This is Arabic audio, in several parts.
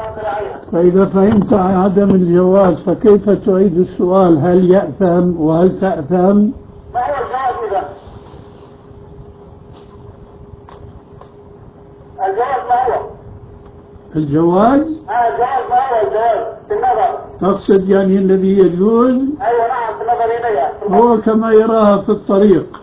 فإذا فهمت عدم الجواز فكيف تعيد السؤال؟ هل يأثم وهل تأثم؟ ما هو الجواز إذا؟ الجواز ما هو؟ الجواز؟ الجواز ما هو الجواز في النظر؟ تقصد يعني الذي يجوز؟ أيوة نعم في النظر إليها. هو كما يراها في الطريق.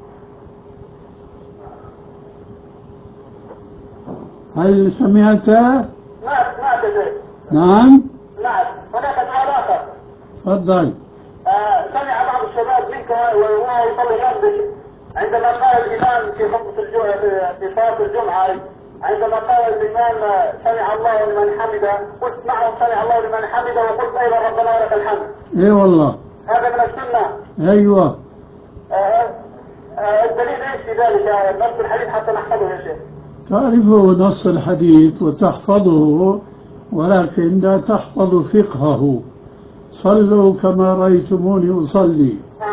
هل سمعت؟ سمعت شيء. نعم؟ نعم هناك سؤال آخر. تفضل. سمع بعض الشباب منك وهو يصلي جنبك عندما قال الإمام في خطبة في صلاة الجمعة، عندما قال الإمام سمع الله لمن حمده، قلت معه سمع الله لمن حمده وقلت أيضا ربنا ولك الحمد. اي والله. هذا من السنة. ايوه. الدليل ايش في ذلك؟ نص الحديث حتى نحفظه يا شيخ. تعرفه نص الحديث وتحفظه ولكن لا تحفظ فقهه. صلوا كما رأيتموني أصلي.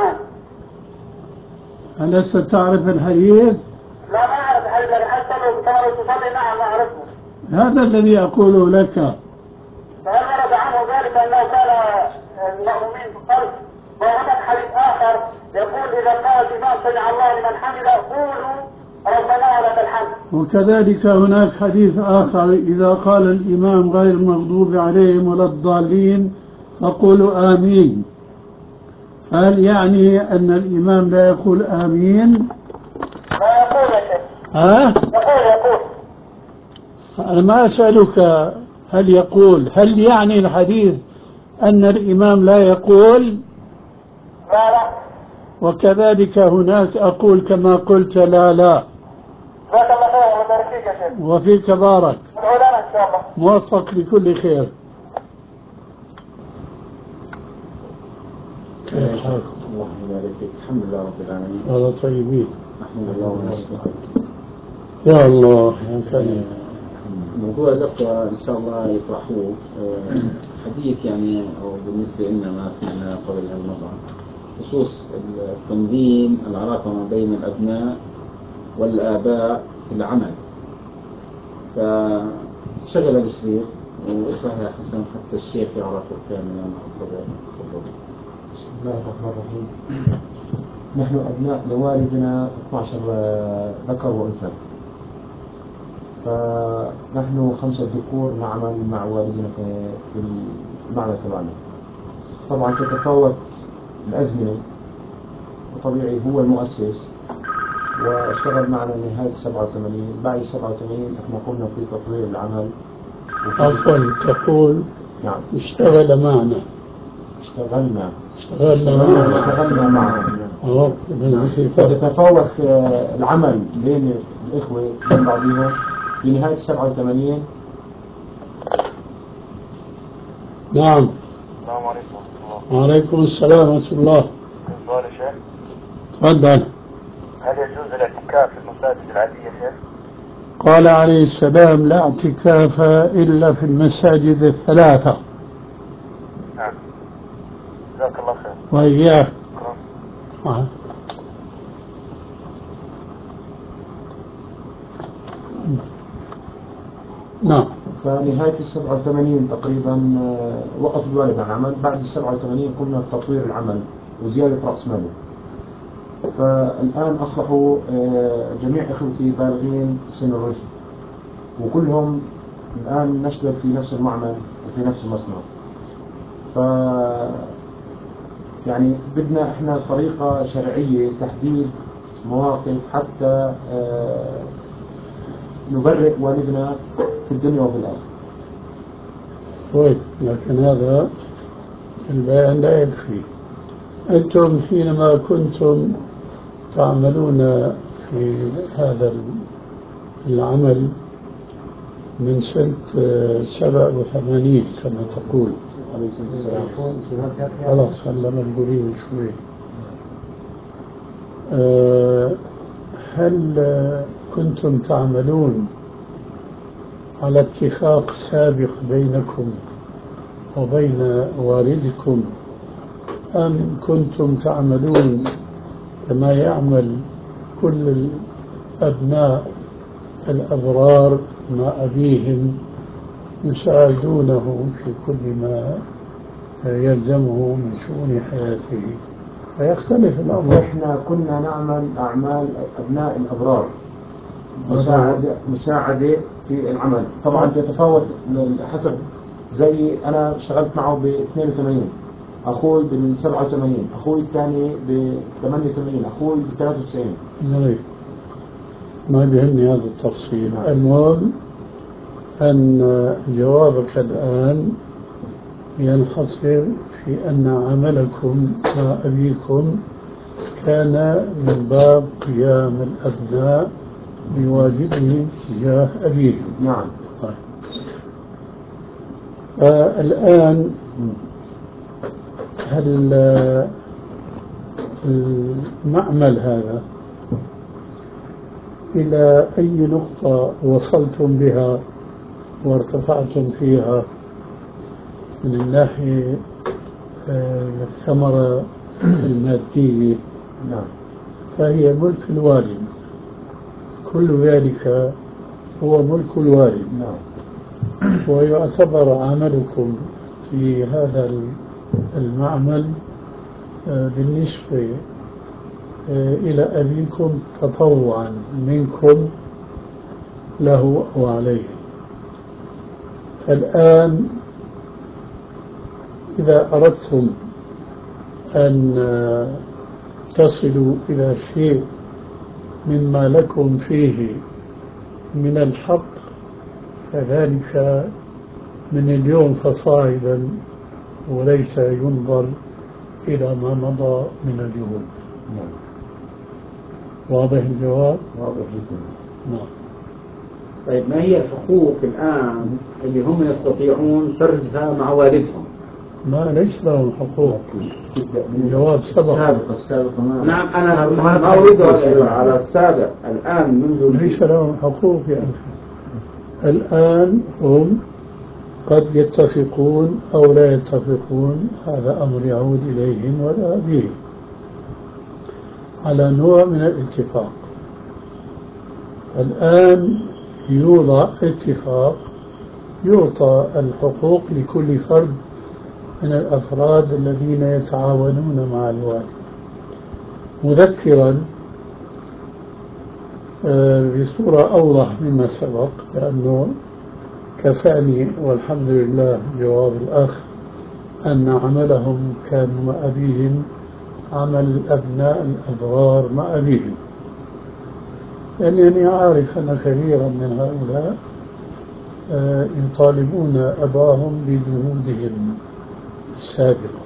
ألست تعرف الحديث؟ لا ما أعرف الحديث، لكن حتى لو كما تصلي نعم أعرفه. هذا الذي أقوله لك. فهل ورد عنه ذلك أنه كان المأمومين في الصلاة؟ وهناك حديث آخر يقول إذا قال الإمام سمع الله لمن حمده قولوا ربنا ولك الحمد. وكذلك هناك حديث آخر إذا قال الإمام غير المغضوب عليهم ولا الضالين فقولوا آمين. هل يعني أن الإمام لا يقول آمين؟ لا يقول يا شيخ. ها؟ يقول. أنا ما أسألك هل يقول، هل يعني الحديث أن الإمام لا يقول؟ لا. وكذلك هناك أقول كما قلت لا. جزاك الله خير وبارك فيك يا شيخ. وفيك بارك. العلماء إن شاء الله. موفق لكل خير. الله يبارك فيك. الحمد لله رب العالمين. الله طيبين. الحمد لله ونشكره. يا الله يا كريم. موضوع الأخوة إن شاء الله يطرحوه حديث يعني أو بالنسبة لنا ما سمعناه قبل هالمرة خصوص التنظيم العلاقة ما بين الأبناء والآباء في العمل. فشغل الشريف واشرح يا حسن حتى الشيخ يعرفه كاملا. تفضل. بسم الله الرحمن الرحيم. نحن أبناء لوالدنا 12 ذكر وأنثى، فنحن 5 ذكور نعمل مع والدنا في المعنى تبعنا. طبعا تتفاوت الأزمنة وطبيعي هو المؤسس واشتغل معنا لنهاية 87. بعد 87 احنا قمنا في تطوير العمل. عفوا تقول نعم اشتغل معنا. اشتغلنا معه. فتتفاوت العمل بين الإخوة بين بعضهم. في نهاية 87 نعم. السلام عليكم. وعليكم السلام ورحمة الله. سؤال يا شيخ. تفضل. هل يجوز الاعتكاف في المساجد العادية يا شيخ؟ قال عليه السلام لا اعتكاف إلا في المساجد 3. نعم. جزاك الله خير. وإياك. نعم. فنهاية 87 تقريبا وقف الوالد عن العمل. بعد 87 قمنا بتطوير العمل وزيادة رأس ماله. فالآن أصبحوا جميع إخوتي بالغين سن الرشد وكلهم الآن نشتغل في نفس المعمل وفي نفس المصنع. يعني بدنا إحنا طريقة شرعية تحديد مواقف حتى نبرئ والدنا في الدنيا وفي الآخرة. طيب لكن هذا البيان لا يكفي. أنتم حينما كنتم تعملون في هذا العمل من سنة 87 كما تقول. خلاص خلنا مقبولين شوي. هل كنتم تعملون على اتفاق سابق بينكم وبين والدكم أم كنتم تعملون كما يعمل كل الأبناء الأبرار مع أبيهم يساعدونه في كل ما يلزمه من شؤون حياته، فيختلف الأمر. إحنا كنا نعمل أعمال أبناء الأبرار، مساعدة في العمل. طبعا تتفاوت حسب، زي أنا اشتغلت معه ب 82، أخوي بال 87، أخوي الثاني ب 88، أخوي ب 93. ما بيهمني هذا التفصيل. المهم أن جوابك الآن ينحصر في أن عملكم مع أبيكم كان من باب قيام الأبناء بواجبهم تجاه أبيهم. نعم. الآن هل المعمل هذا إلى أي نقطة وصلتم بها وارتفعتم فيها من الناحية الثمرة المادية؟ نعم. فهي ملك الوالد، كل ذلك هو ملك الوالد. نعم. ويعتبر عملكم في هذا المعمل بالنسبة إلى أبيكم تطوعا منكم له وعليه. فالآن إذا أردتم أن تصلوا إلى شيء مما لكم فيه من الحق فذلك من اليوم فصاعدا، وليس ينظر إلى ما مضى من الجهود. واضح الجواب؟ واضح جدا. نعم. طيب ما هي الحقوق الآن اللي هم يستطيعون فرزها مع والدهم؟ ما ليس لهم حقوق. الجواب السابق. نعم أنا ما أريد على السابق. الآن منذ ليس لهم حقوق يا أخي. الآن هم قد يتفقون أو لا يتفقون، هذا أمر يعود إليهم ولا أبيهم، على نوع من الاتفاق. الآن يوضع اتفاق يعطى الحقوق لكل فرد من الأفراد الذين يتعاونون مع الوالد، مذكرا بصورة أوضح مما سبق، لأنه كفاني والحمد لله جواب الأخ أن عملهم كان مع أبيهم عمل الأبناء الأبرار مع أبيهم، لأنني عارف أن كثيرا من هؤلاء يطالبون أباهم بجهودهم السابقة.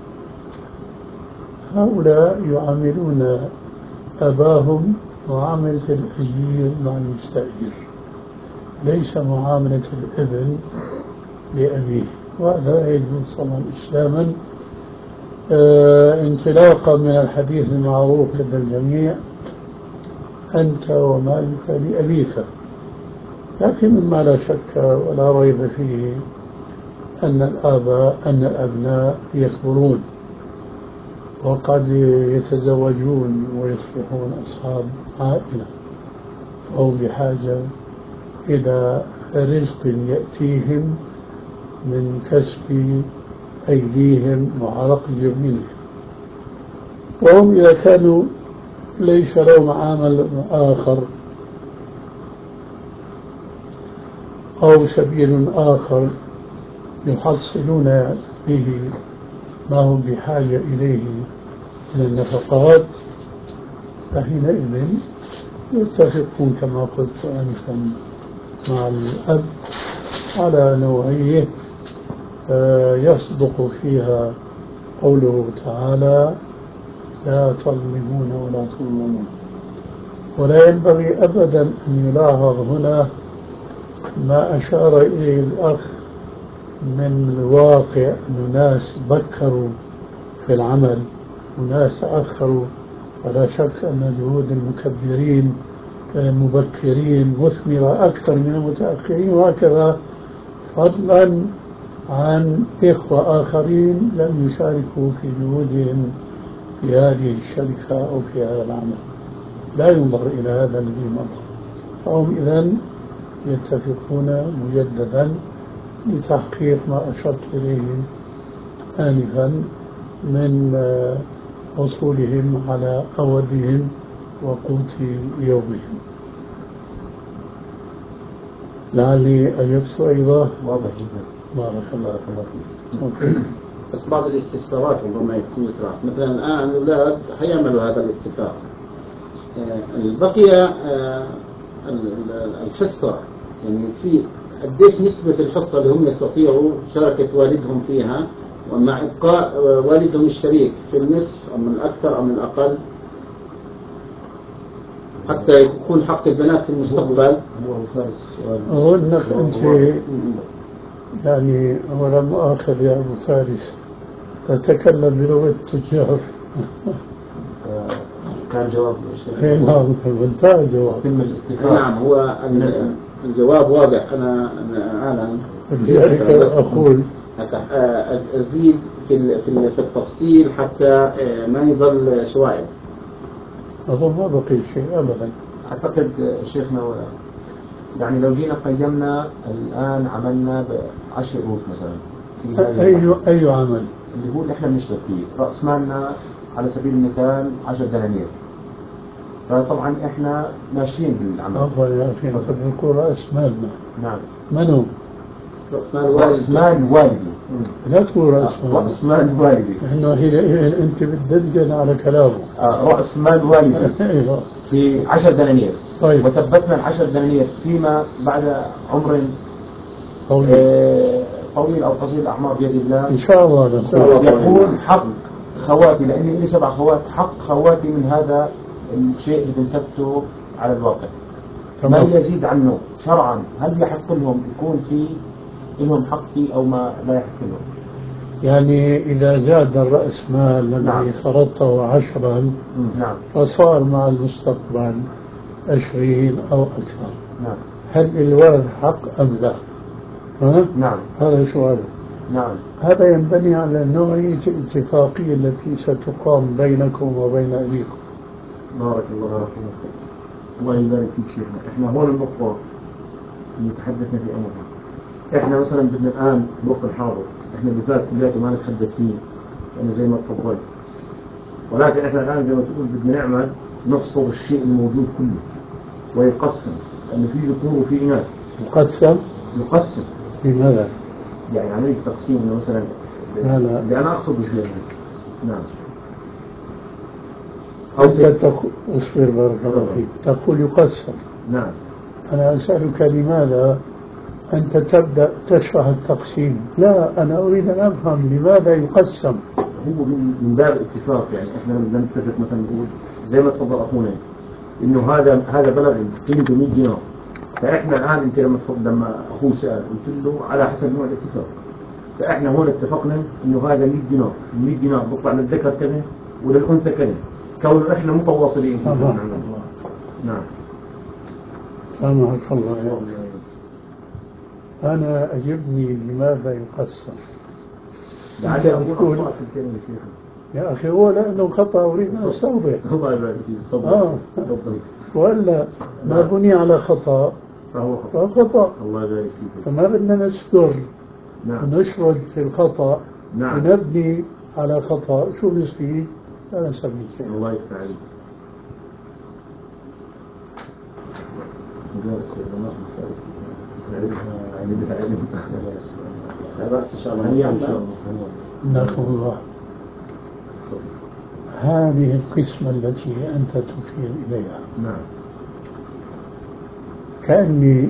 هؤلاء يعاملون أباهم معاملة الأجير مع المستأجر، ليس معاملة الابن لأبيه، وهذا لا يجوز طبعا إسلاما. انطلاقا من الحديث المعروف لدى الجميع: أنت ومالك لأبيك. لكن مما لا شك ولا ريب فيه أن الأبناء يكبرون وقد يتزوجون ويصبحون أصحاب عائلة، فهم بحاجة إلى رزق يأتيهم من كسب أيديهم وعرق جبينهم. وهم إذا كانوا ليس لهم عمل آخر أو سبيل آخر يحصلون به ما هم بحاجة إليه من النفقات، فحينئذ يتفقون كما قلت أنتم مع الأب على نوعية يصدق فيها قوله تعالى: لا تظلمون ولا تظلمون. ولا ينبغي أبدا أن يلاحظ هنا ما أشار إليه الأخ من الواقع، أن ناس بكروا في العمل وناس تأخروا، ولا شك أن جهود المكبرين المبكرين مثمرة أكثر من المتأخرين، وهكذا، فضلا عن إخوة آخرين لم يشاركوا في جهودهم في هذه الشركة أو في هذا العمل. لا ينظر إلى هذا الذي مضى، فهم إذن يتفقون مجددا لتحقيق ما أشرت إليه آنفا من حصولهم على أودهم وقوت يومهم. لعلي أجبت أيضا. واضح جدا. بارك الله فيك. بس بعض الاستفسارات ربما يكون يطرح، مثلا الآن الأولاد حيعملوا هذا الاتفاق، بقي الحصة، يعني في قديش نسبة الحصة اللي هم يستطيعوا مشاركة والدهم فيها، ومع إبقاء والدهم الشريك في النصف أو من الأكثر أو من الأقل، حتى يكون حق البنات في المستقبل. هو إنك أنت يعني ولا مؤاخذ يا أبو فارس تتكلم بلغة التجار. كان جواب نعم بالفعل جواب. نعم هو الجواب واضح. أنا أعلم، لذلك أقول أزيد في التفصيل حتى ما يظل شوائب. أظن ما بقي شيء أبدا. أعتقد شيخنا يعني لو جينا قيمنا الآن عملنا ب10 قروش مثلا في أي عمل اللي هو اللي احنا بنشتغل فيه، رأس مالنا على سبيل المثال 10 دنانير، فطبعا احنا ماشيين بالعمل. عفوا يا أخي قد يكون رأس مالنا. نعم. من هو؟ رأس مال والدي. لا تقول رأس مال. رأس مال والدي. إنه أنت بتدلل على كلامه. رأس مال والدي في 10 دنانير. طيب. وثبتنا ال10 دنانير فيما بعد عمر طويل أو قصير الأعمار بيد الله إن شاء الله. يكون حق خواتي، لأني لي 7 خوات، حق خواتي من هذا الشيء اللي بنثبته على الواقع. ما يزيد عنه شرعا، هل يحق لهم يكون في لهم حق فيه أو ما لا يحق لهم؟ يعني إذا زاد الرأس مال الذي فرضته 10 نعم. فصار مع المستقبل 20 أو أكثر. نعم. هل للولد حق أم لا؟ نعم. هذا سؤال. نعم. هذا ينبني على نوعية الاتفاقية التي ستقام بينكم وبين أبيكم. بارك الله فيك. الله يبارك فيك شيخنا. احنا هون النقطة اللي تحدثنا في أمرها. احنا مثلا بدنا الآن الوقت الحاضر، احنا اللي فات كلياته ما نتحدث فيه يعني زي ما تفضلت، ولكن احنا الآن زي ما تقول بدنا نعمل نحصر الشيء الموجود كله ويقسم، لأن في ذكور وفي إناث. يقسم. لماذا؟ يعني عملية تقسيم إنه مثلا اللي أنا أقصد بالجنة. نعم. أنت أصبر بارك الله فيك، تقول يقسم. نعم. أنا أسألك لماذا أنت تبدأ تشرح التقسيم؟ لا، أنا أريد أن أفهم لماذا يقسم. هو من باب اتفاق، يعني إحنا بدنا نتفق مثلا نقول زي ما تفضل أخونا إنه هذا بلغ قيمته 100 دينار، فإحنا الآن أنت لما أخوه سأل قلت له على حسب نوع الاتفاق، فإحنا هون اتفقنا إنه هذا 100 دينار، 100 دينار بطلع للذكر كذا وللأنثى كذا، كون إحنا متواصلين. نعم. سامحك الله يا أولي. أنا أجبني لماذا يقسم. لعلي أقول يا أخي هو لأنه خطأ أريد أن أستوضح. الله يبارك فيك. تفضل. وإلا ما بني على خطأ فهو خطأ. الله يبارك فيك. فما بدنا نستر. نعم. ونشرد في الخطأ. نعم. ونبني على خطأ. شو بيصير؟ لا نسمي شيء. الله يفتح عليك. بس إن شاء الله. ناخذ الله. هذه القسمة التي أنت تشير إليها. نعم. كأني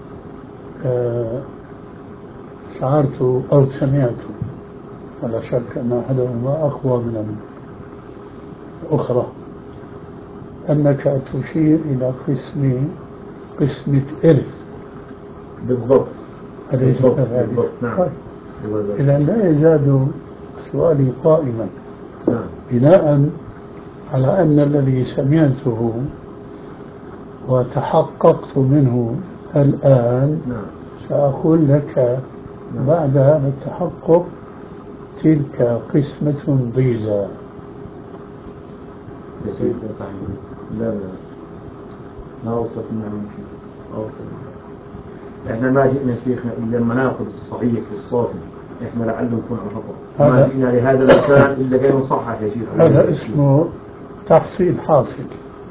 شعرت أو سمعت، ولا شك أن أحدهما أقوى من الأخرى، أنك تشير إلى قسمة إرث. بالضبط. بالضبط. نعم. إذا لا يزال سؤالي قائما. نعم. بناء على أن الذي سمعته وتحققت منه الآن. نعم. سأقول لك بعد هذا التحقق تلك قسمة ضيزى. لا لا أوصف. نعم. أوصف. احنا ما جئنا شيخنا الا المناقب الصحيح الصافي، احنا لعله نكون على خطا، ما هذا- جئنا لهذا المكان الا كي نصحح يا شيخ. هذا اسمه تحصيل حاصل.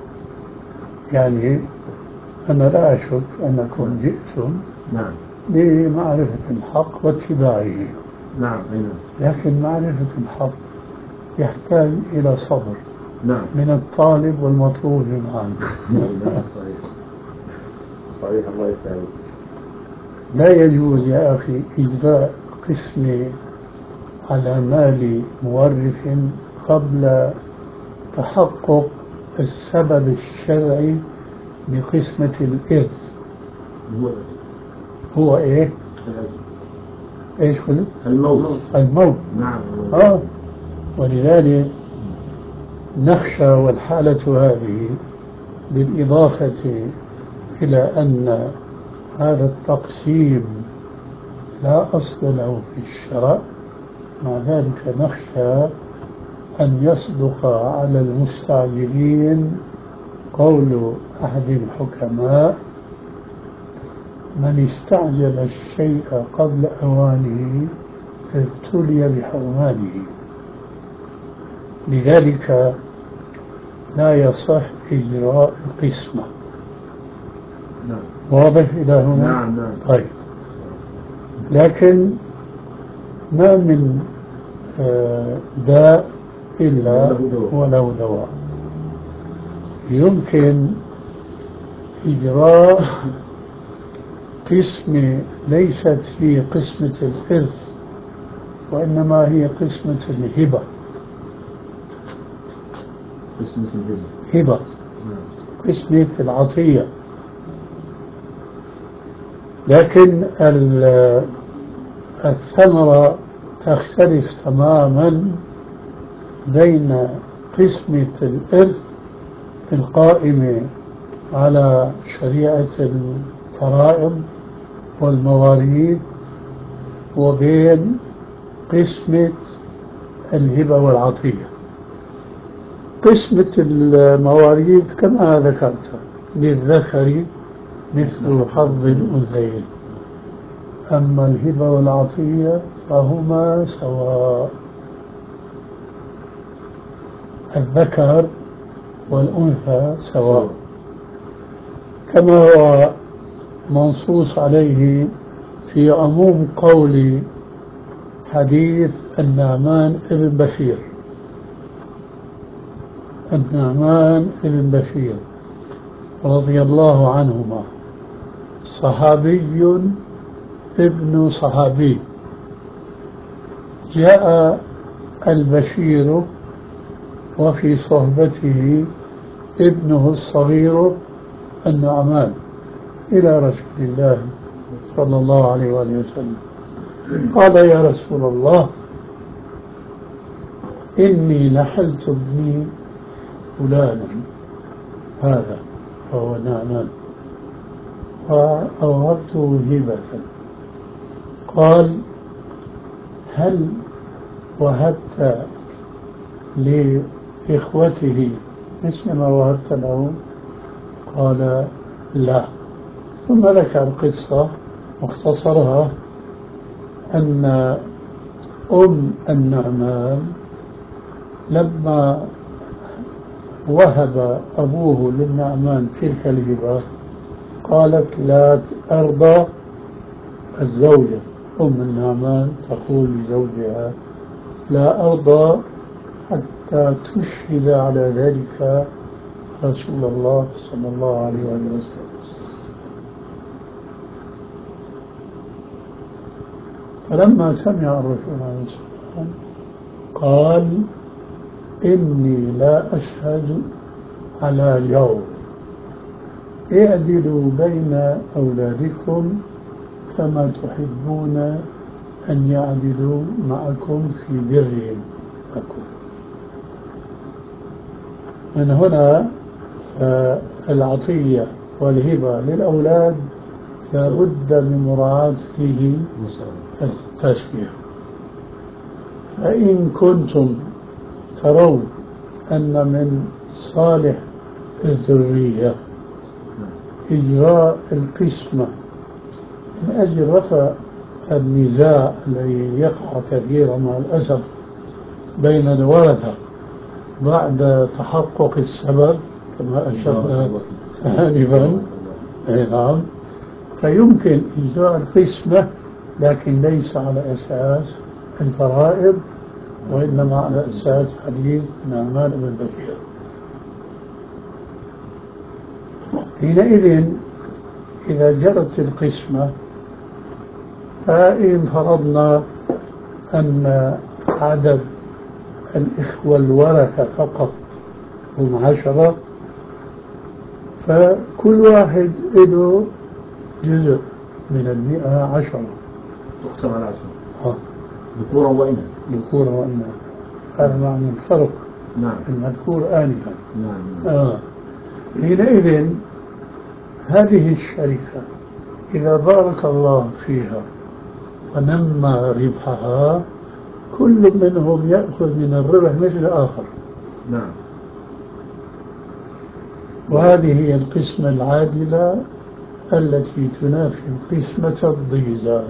يعني أنا لا أشك أنكم جئتم نعم لمعرفة الحق واتباعه، نعم أي نعم لكن معرفة الحق يحتاج إلى صبر نعم من الطالب والمطلوب معا. صحيح صحيح الله يفتح. لا يجوز يا أخي إجراء قسم على مال مورث قبل تحقق السبب الشرعي لقسمة الإرث. هو هو إيه؟ إيش قلت؟ الموت. الموت. نعم ولذلك نخشى والحالة هذه بالإضافة إلى أن هذا التقسيم لا أصل له في الشرع، مع ذلك نخشى أن يصدق على المستعجلين قول أحد الحكماء: من استعجل الشيء قبل أوانه ابتلي بحرمانه. لذلك لا يصح إجراء القسمة. نعم واضح إلى هنا؟ نعم نعم. طيب، لكن ما من داء إلا وله دواء. يمكن إجراء قسم ليست في قسمة الإرث، وإنما هي قسمة الهبة. اسمه الهبة. هبة قسمة العطية. لكن الثمرة تختلف تماما بين قسمة الإرث القائمة على شريعة الفرائض والمواريث وبين قسمة الهبة والعطية. قسمة المواريث كما ذكرت للذكر مثل حظ الأنثيين، أما الهبة والعطية فهما سواء، الذكر والأنثى سواء، كما هو منصوص عليه في عموم قول حديث النعمان ابن بشير. النعمان ابن بشير رضي الله عنهما صحابي ابن صحابي. جاء البشير وفي صحبته ابنه الصغير النعمان إلى رسول الله صلى الله عليه وآله وسلم، قال: يا رسول الله، إني نحلت ابني فلانا هذا وهو نعمان وأوهبته هبة. قال: هل وهبت لإخوته مثل ما وهبت له؟ قال: لا. ثم ذكر القصة مختصرها أن أم النعمان لما وهب أبوه للنعمان تلك الهبة قالت: لا أرضى. الزوجة أم النعمان تقول لزوجها: لا أرضى حتى تشهد على ذلك رسول الله صلى الله عليه وسلم. فلما سمع الرسول عليه السلام قال: إني لا أشهد على جور، اعدلوا بين أولادكم كما تحبون أن يعدلوا معكم في برهم لكم. من هنا العطية والهبة للأولاد لا بد من مراعاة فيه التشبيه. فإن كنتم ترون أن من صالح الذرية إجراء القسمة من أجل رفع النزاع الذي يقع كثيرا مع الأسف بين الورثة بعد تحقق السبب كما أشرنا آنفا. نعم. فيمكن إجراء القسمة لكن ليس على أساس الفرائض وإنما على أساس حديث نعمان بن بشير. حينئذ إذا جرت القسمة فإن فرضنا أن عدد الإخوة الورثة فقط هم 10 فكل واحد له جزء من 110 تقسم على 10 ذكورا وإناثا. ذكورا وإناثا، هذا معنى الفرق. نعم. المذكور آنفا. نعم. حينئذ هذه الشركة إذا بارك الله فيها ونمى ربحها كل منهم يأخذ من الربح مثل آخر. نعم. وهذه هي القسمة العادلة التي تنافي قسمة الضيزة.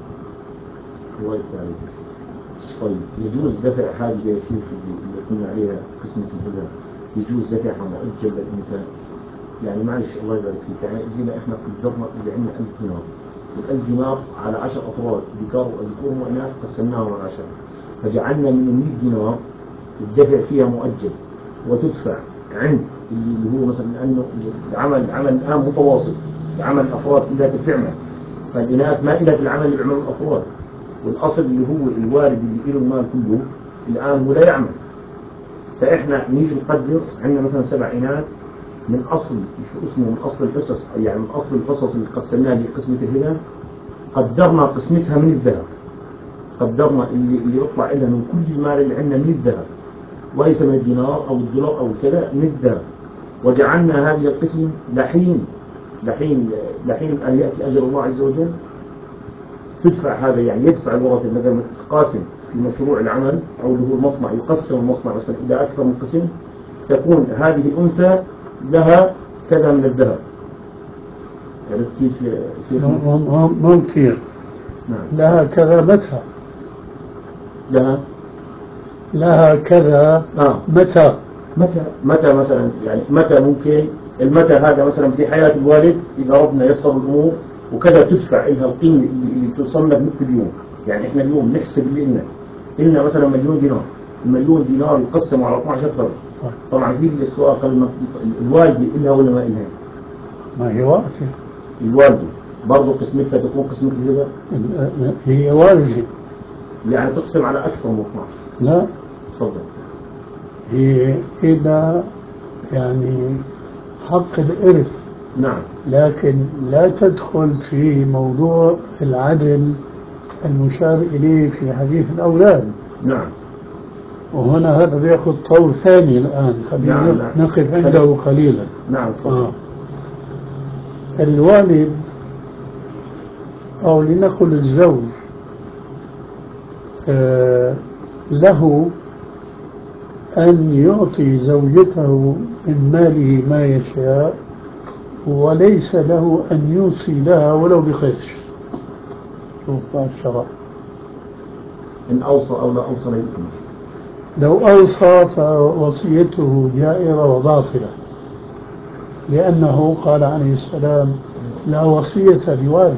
طيب يجوز دفع حاجة شيء اللي كنا عليها قسمة الهبة، يجوز دفعها مؤجل للإنسان؟ يعني معلش الله يبارك فيك، يعني جينا احنا قدرنا اللي عندنا 1000 دينار، وال1000 دينار على 10 أفراد ذكور وإناث قسمناهم على 10، فجعلنا من 100 دينار الدفع فيها مؤجل وتدفع عند اللي هو مثلا لأنه العمل الآن متواصل، العمل الأفراد كلها بتعمل، فالإناث ما إلها في العمل اللي بيعمله الأفراد، والأصل اللي هو الوالد اللي له المال كله الآن هو لا يعمل. فإحنا نيجي نقدر عندنا مثلا 7 إناث من أصل شو اسمه من أصل الحصص، يعني من أصل الحصص اللي قسمناها لقسمة الهبة قدرنا قسمتها من الذهب، قدرنا اللي يطلع لنا من كل المال اللي عندنا من الذهب وليس من الدينار أو الدولار أو كذا، من الذهب، وجعلنا هذه القسم لحين أن يأتي أجل الله عز وجل تدفع هذا، يعني يدفع الورثة مثلا قاسم في مشروع العمل أو اللي هو المصنع، يقسم المصنع مثلا إلى أكثر من قسم، تكون هذه الأنثى لها كذا من الذهب. عرفت كيف؟ ممكن. نعم. لها كذا متى؟ لها كذا متى مثلا، يعني متى ممكن المتى هذا مثلا في حياة الوالد إذا ربنا يسر الأمور وكذا تدفع إلها القيمة اللي توصلنا مثل اليوم. يعني إحنا اليوم نحسب اللي إلنا مثلا 1,000,000 دينار، ال1,000,000 دينار يقسم على 12 فرد. طبعا في السؤال قبل الوالدة إلها ولا ما إلها؟ ما هي واقفة. الوالدة برضو قسمتها تكون قسمة الهبة؟ هي والدة يعني تقسم على أكثر من 12؟ لا. تفضل. هي إلى يعني حق الإرث. نعم. لكن لا تدخل في موضوع العدل المشار إليه في حديث الأولاد. نعم. وهنا هذا بيأخذ طور ثاني الآن، خلينا نقف عنده قليلا. نعم. الوالد أو لنقل الزوج له أن يعطي زوجته من ماله ما يشاء، وليس له أن يوصي لها ولو بخيش. شوف بعد الشرع، إن أوصى أو لا أوصى لكم. لو أوصى فوصيته جائرة وباطلة، لأنه قال عليه السلام لا وصية لوارث،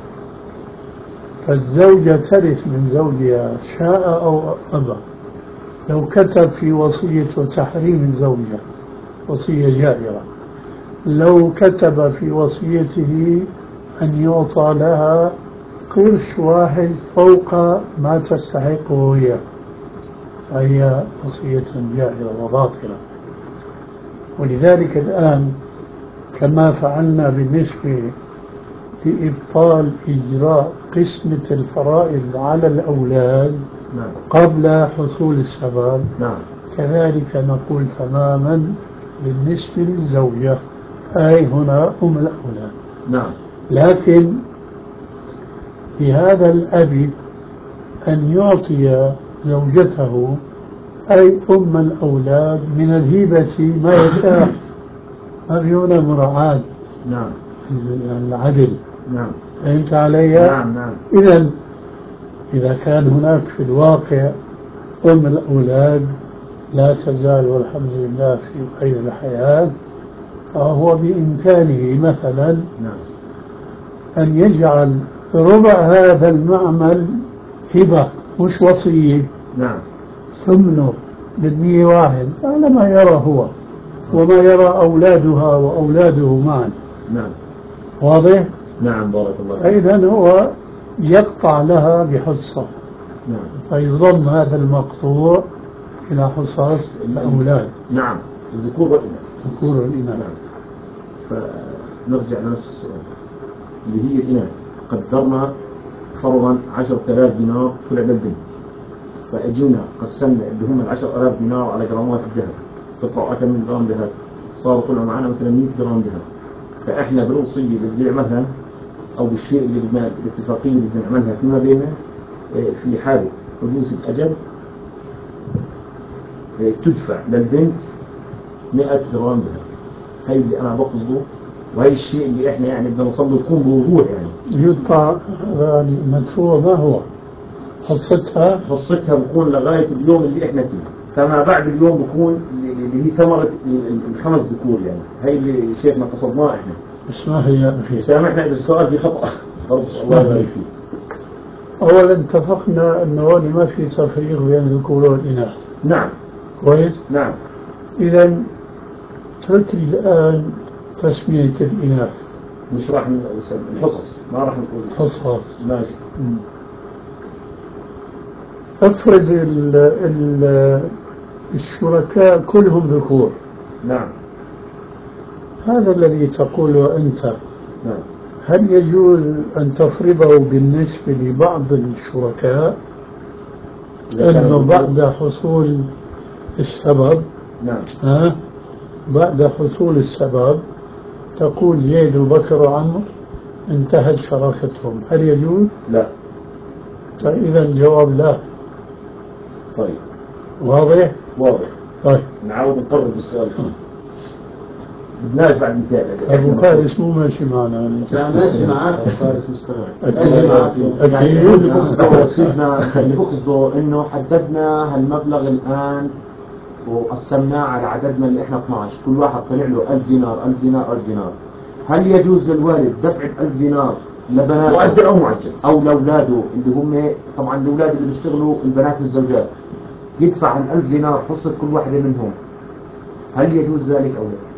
فالزوجة ترث من زوجها شاء أو أبى. لو كتب في وصيته تحريم الزوجة وصية جائرة، لو كتب في وصيته أن يعطى لها قرش واحد فوق ما تستحقه هي، فهي وصية جائرة وباطلة. ولذلك الآن كما فعلنا بالنسبة لإبطال إجراء قسمة الفرائض على الأولاد قبل حصول السبب، كذلك نقول تماما بالنسبة للزوجة، أي هنا أم الأولاد. لكن في هذا الأب أن يعطي زوجته أي أم الأولاد من الهبة ما يشاء، ما في هنا مراعاة العدل. نعم. فهمت علي؟ نعم نعم. إذا كان هناك في الواقع الأولاد لا تزال والحمد لله في قيد الحياة، فهو بإمكانه مثلا نعم. أن يجعل ربع هذا المعمل هبة مش وصية. نعم. ثمنه بالمية واحد على ما يرى هو وما يرى أولادها وأولاده معا. نعم. واضح؟ نعم بارك الله فيك. فإذا هو يقطع لها بحصة، نعم. فيضم هذا المقطوع إلى حصص الأولاد. نعم. الذكور والإناث. الذكور والإناث. نعم. فنرجع لنفس السؤال اللي هي الإناث. قدرنا فرضا 10,000 دينار كل عدد بنت، فأجينا قسمنا اللي هم 10,000 دينار على جرامات الذهب، تطلع أكثر من جرام ذهب، صاروا كلهم معنا مثلا 100 جرام ذهب. فإحنا بالوصية اللي بنعملها أو بالشيء اللي بدنا الاتفاقية اللي بنعملها فيما بيننا في حالة حدوث الأجل تدفع للبنت 100 جرام ذهب. هاي اللي أنا بقصده، وهي الشيء اللي إحنا يعني بدنا نوصل له يكون بوضوح. يعني يقطع المدفوع ما هو حصتها بكون لغاية اليوم اللي إحنا فيه، فما بعد اليوم بكون اللي هي ثمرة الخمس ذكور. يعني هاي اللي شيخنا قصدناه إحنا. بس ما هي أخي سامحنا إذا السؤال في خطأ برضه الله يبارك فيك. أولا اتفقنا أنه ما في تفريق بين الذكور والإناث. نعم. كويس؟ نعم. إذا اترك لي الآن تسمية الإناث. مش راح الحصص، ما راح نقول حصص. ماشي. افرض الشركاء كلهم ذكور. نعم. هذا الذي تقوله أنت. نعم. هل يجوز أن تفرضه بالنسبة لبعض الشركاء أنه بعد حصول السبب؟ نعم. بعد حصول السبب تقول زيد وبكر وعمر انتهت شراكتهم، هل يجوز؟ لا. فإذا الجواب لا. طيب. واضح؟ واضح. طيب نعاود نقرب بالسؤال. بدناش بعد مثال. أبو فارس مو ماشي معنا. لا ماشي معاك فارس مستمع. أكيد. يعني اللي بقصده سيدنا اللي بقصده إنه حددنا هالمبلغ الآن وقسمناه على عددنا اللي إحنا 12، كل واحد طلع له 1000 دينار 1000 دينار 1000 دينار. هل يجوز للوالد دفع 1000 دينار لبناته مؤجل أو معجل أو لأولاده اللي هم طبعا الأولاد اللي بيشتغلوا البنات والزوجات يدفع 1000 دينار حصة كل واحدة منهم؟ هل يجوز ذلك أو لا؟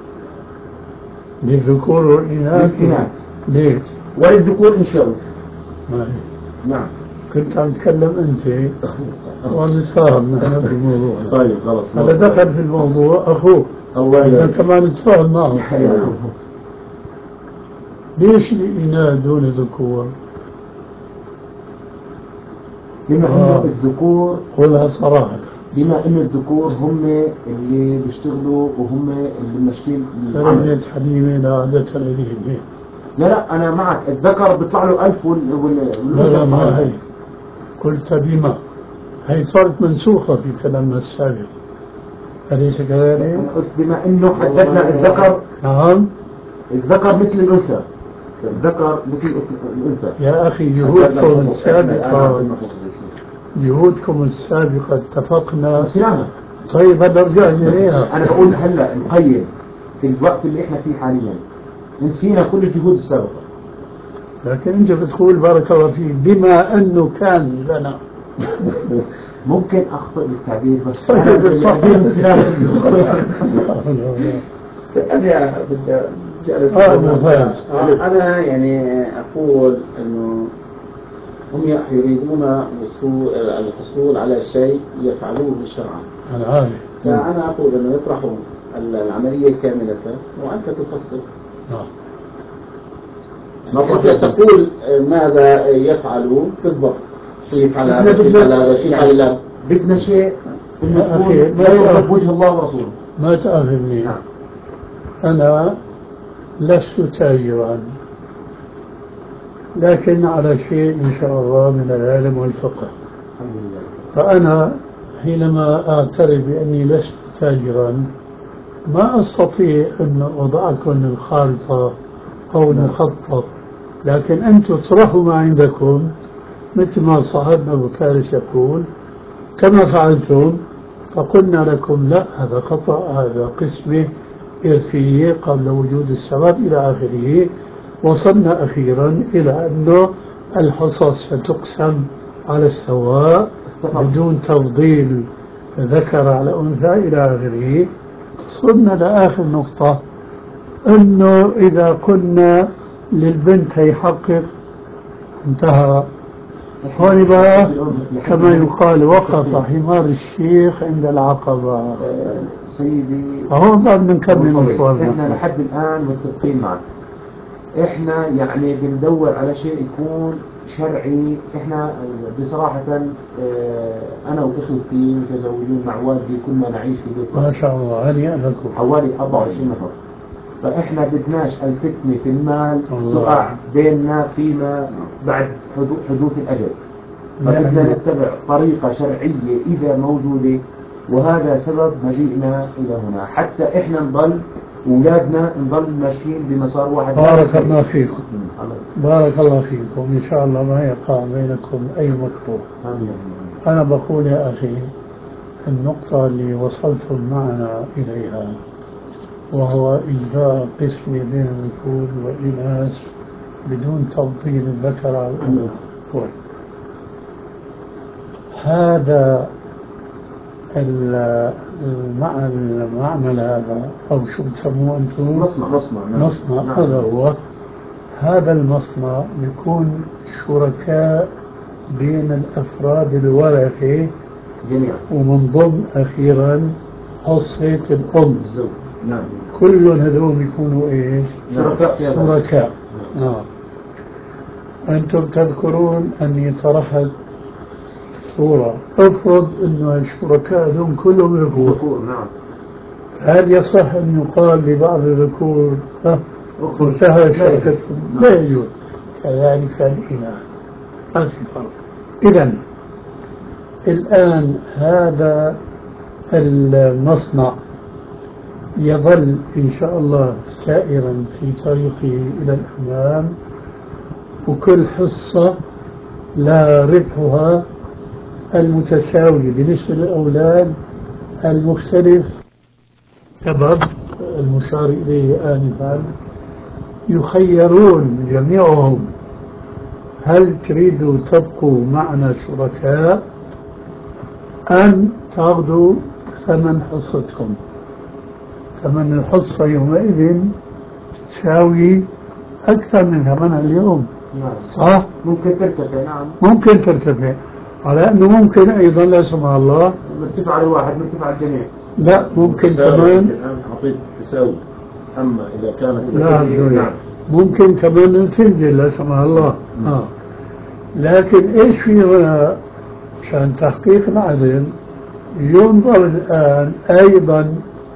للذكور والإناث. ليش؟ وللذكور إن شاء الله. نعم. كنت عم تكلم أنت ونتفاهم نحن في الموضوع. طيب خلاص. هذا دخل في الموضوع أخوك. الله يبارك. أنت كمان نتفاهم معه. ليش الإناث دون الذكور؟ بما إنه الذكور قولها صراحة. بما إنه الذكور هم اللي بيشتغلوا وهم اللي ماشيين العمل. حليمة لا عادة إليه. لا أنا معك. الذكر بيطلع له 1000 لا ما هي قلت بما هي صارت منسوخة في كلامنا السابق، أليس كذلك؟ أنا قلت بما إنه حددنا الذكر. نعم. الذكر مثل الأنثى. الذكر مثل الأنثى. يا أخي جهودكم السابقة اتفقنا. طيب هذا رجع إليها. أنا بقول هلا نقيم في الوقت اللي إحنا فيه حاليا نسينا كل الجهود السابقة. لكن أنت بتقول بارك الله فيك بما أنه كان لنا. ممكن أخطئ بالتعبير بس أنا يعني أقول أنه هم يريدون الحصول على شيء يفعلوه شرعا. فأنا أقول أنه يطرحوا العملية كاملة وأنت تفصل. أنت تقول ماذا يفعلوا بالضبط. شيء على شيء على بدنا شيء لا يغضب وجه الله ورسوله. ما تأخذني. أنا لست تاجرا لكن على شيء إن شاء الله من العلم والفقه. فأنا حينما أعترف بأني لست تاجرا ما أستطيع أن أضعكم الخارطة أو المخطط لكن أنتم اطرحوا ما عندكم مثل ما صاحبنا أبو فارس يقول كما فعلتم، فقلنا لكم لا هذا خطأ، هذا قسمة إرثية قبل وجود السبب إلى آخره. وصلنا أخيرا إلى أنه الحصص ستقسم على السواء بدون تفضيل ذكر على أنثى إلى آخره. صرنا لآخر نقطة، أنه إذا قلنا للبنت يحقق انتهى. هون بقى كما يقال وقف حمار الشيخ عند العقبة. سيدي فهون بقى بدنا نكمل مشوارنا. احنا لحد الآن متفقين معك، احنا يعني بندور على شيء يكون شرعي. احنا بصراحة انا واخوتي متزوجين مع والدي، كنا نعيش في بيت ما شاء الله هنيئا لكم. حوالي 24 نفر. فاحنا بدناش الفتنة في المال الله. تقع بيننا فيما بعد حدوث الأجل، فبدنا نتبع طريقة شرعية إذا موجودة، وهذا سبب مجيئنا إلى هنا، حتى إحنا نضل أولادنا نضل ماشيين بمسار واحد. بارك الله فيكم، بارك الله فيكم، إن شاء الله ما يقع بينكم أي مكروه. أنا بقول يا أخي النقطة اللي وصلتم معنا إليها، وهو إجراء قسم بين الذكور والإناث بدون تفضيل الذكر على الأنثى، هذا المعمل هذا أو شو بتسموه أنتم؟ مصنع. هذا هو، هذا المصنع يكون شركاء بين الأفراد الورثة جميعا، ومن ضمن أخيرا حصة الأم. نعم. كل هذول يكونوا إيش؟ شركاء. أنتم تذكرون أني طرحت صورة، افرض أنه الشركاء دون كلهم ذكور. نعم. هل يصح أن يقال لبعض الذكور انتهى شركتكم؟ لا يجوز. كذلك الإناث، ما في فرق. إذن الآن هذا المصنع يظل إن شاء الله سائرا في طريقه إلى الأمام، وكل حصة لا ربحها المتساوي بالنسبة للأولاد المختلف سبب المشار إليه آنفا. يخيرون جميعهم هل تريدوا تبقوا معنا شركاء أم تأخذوا ثمن حصتكم. ثمن الحصة يومئذ تساوي أكثر من ثمنها اليوم. صح؟ ممكن ترتفع. نعم ممكن ترتفع، على أنه ممكن أيضا لا سمح الله مرتفع لواحد مرتفع الجميع. لا ممكن كمان أعطيت تساوي، أما إذا كانت نعم ممكن كمان تنزل لا سمح الله. لكن إيش في هنا عشان تحقيق العدل ينظر الآن أيضا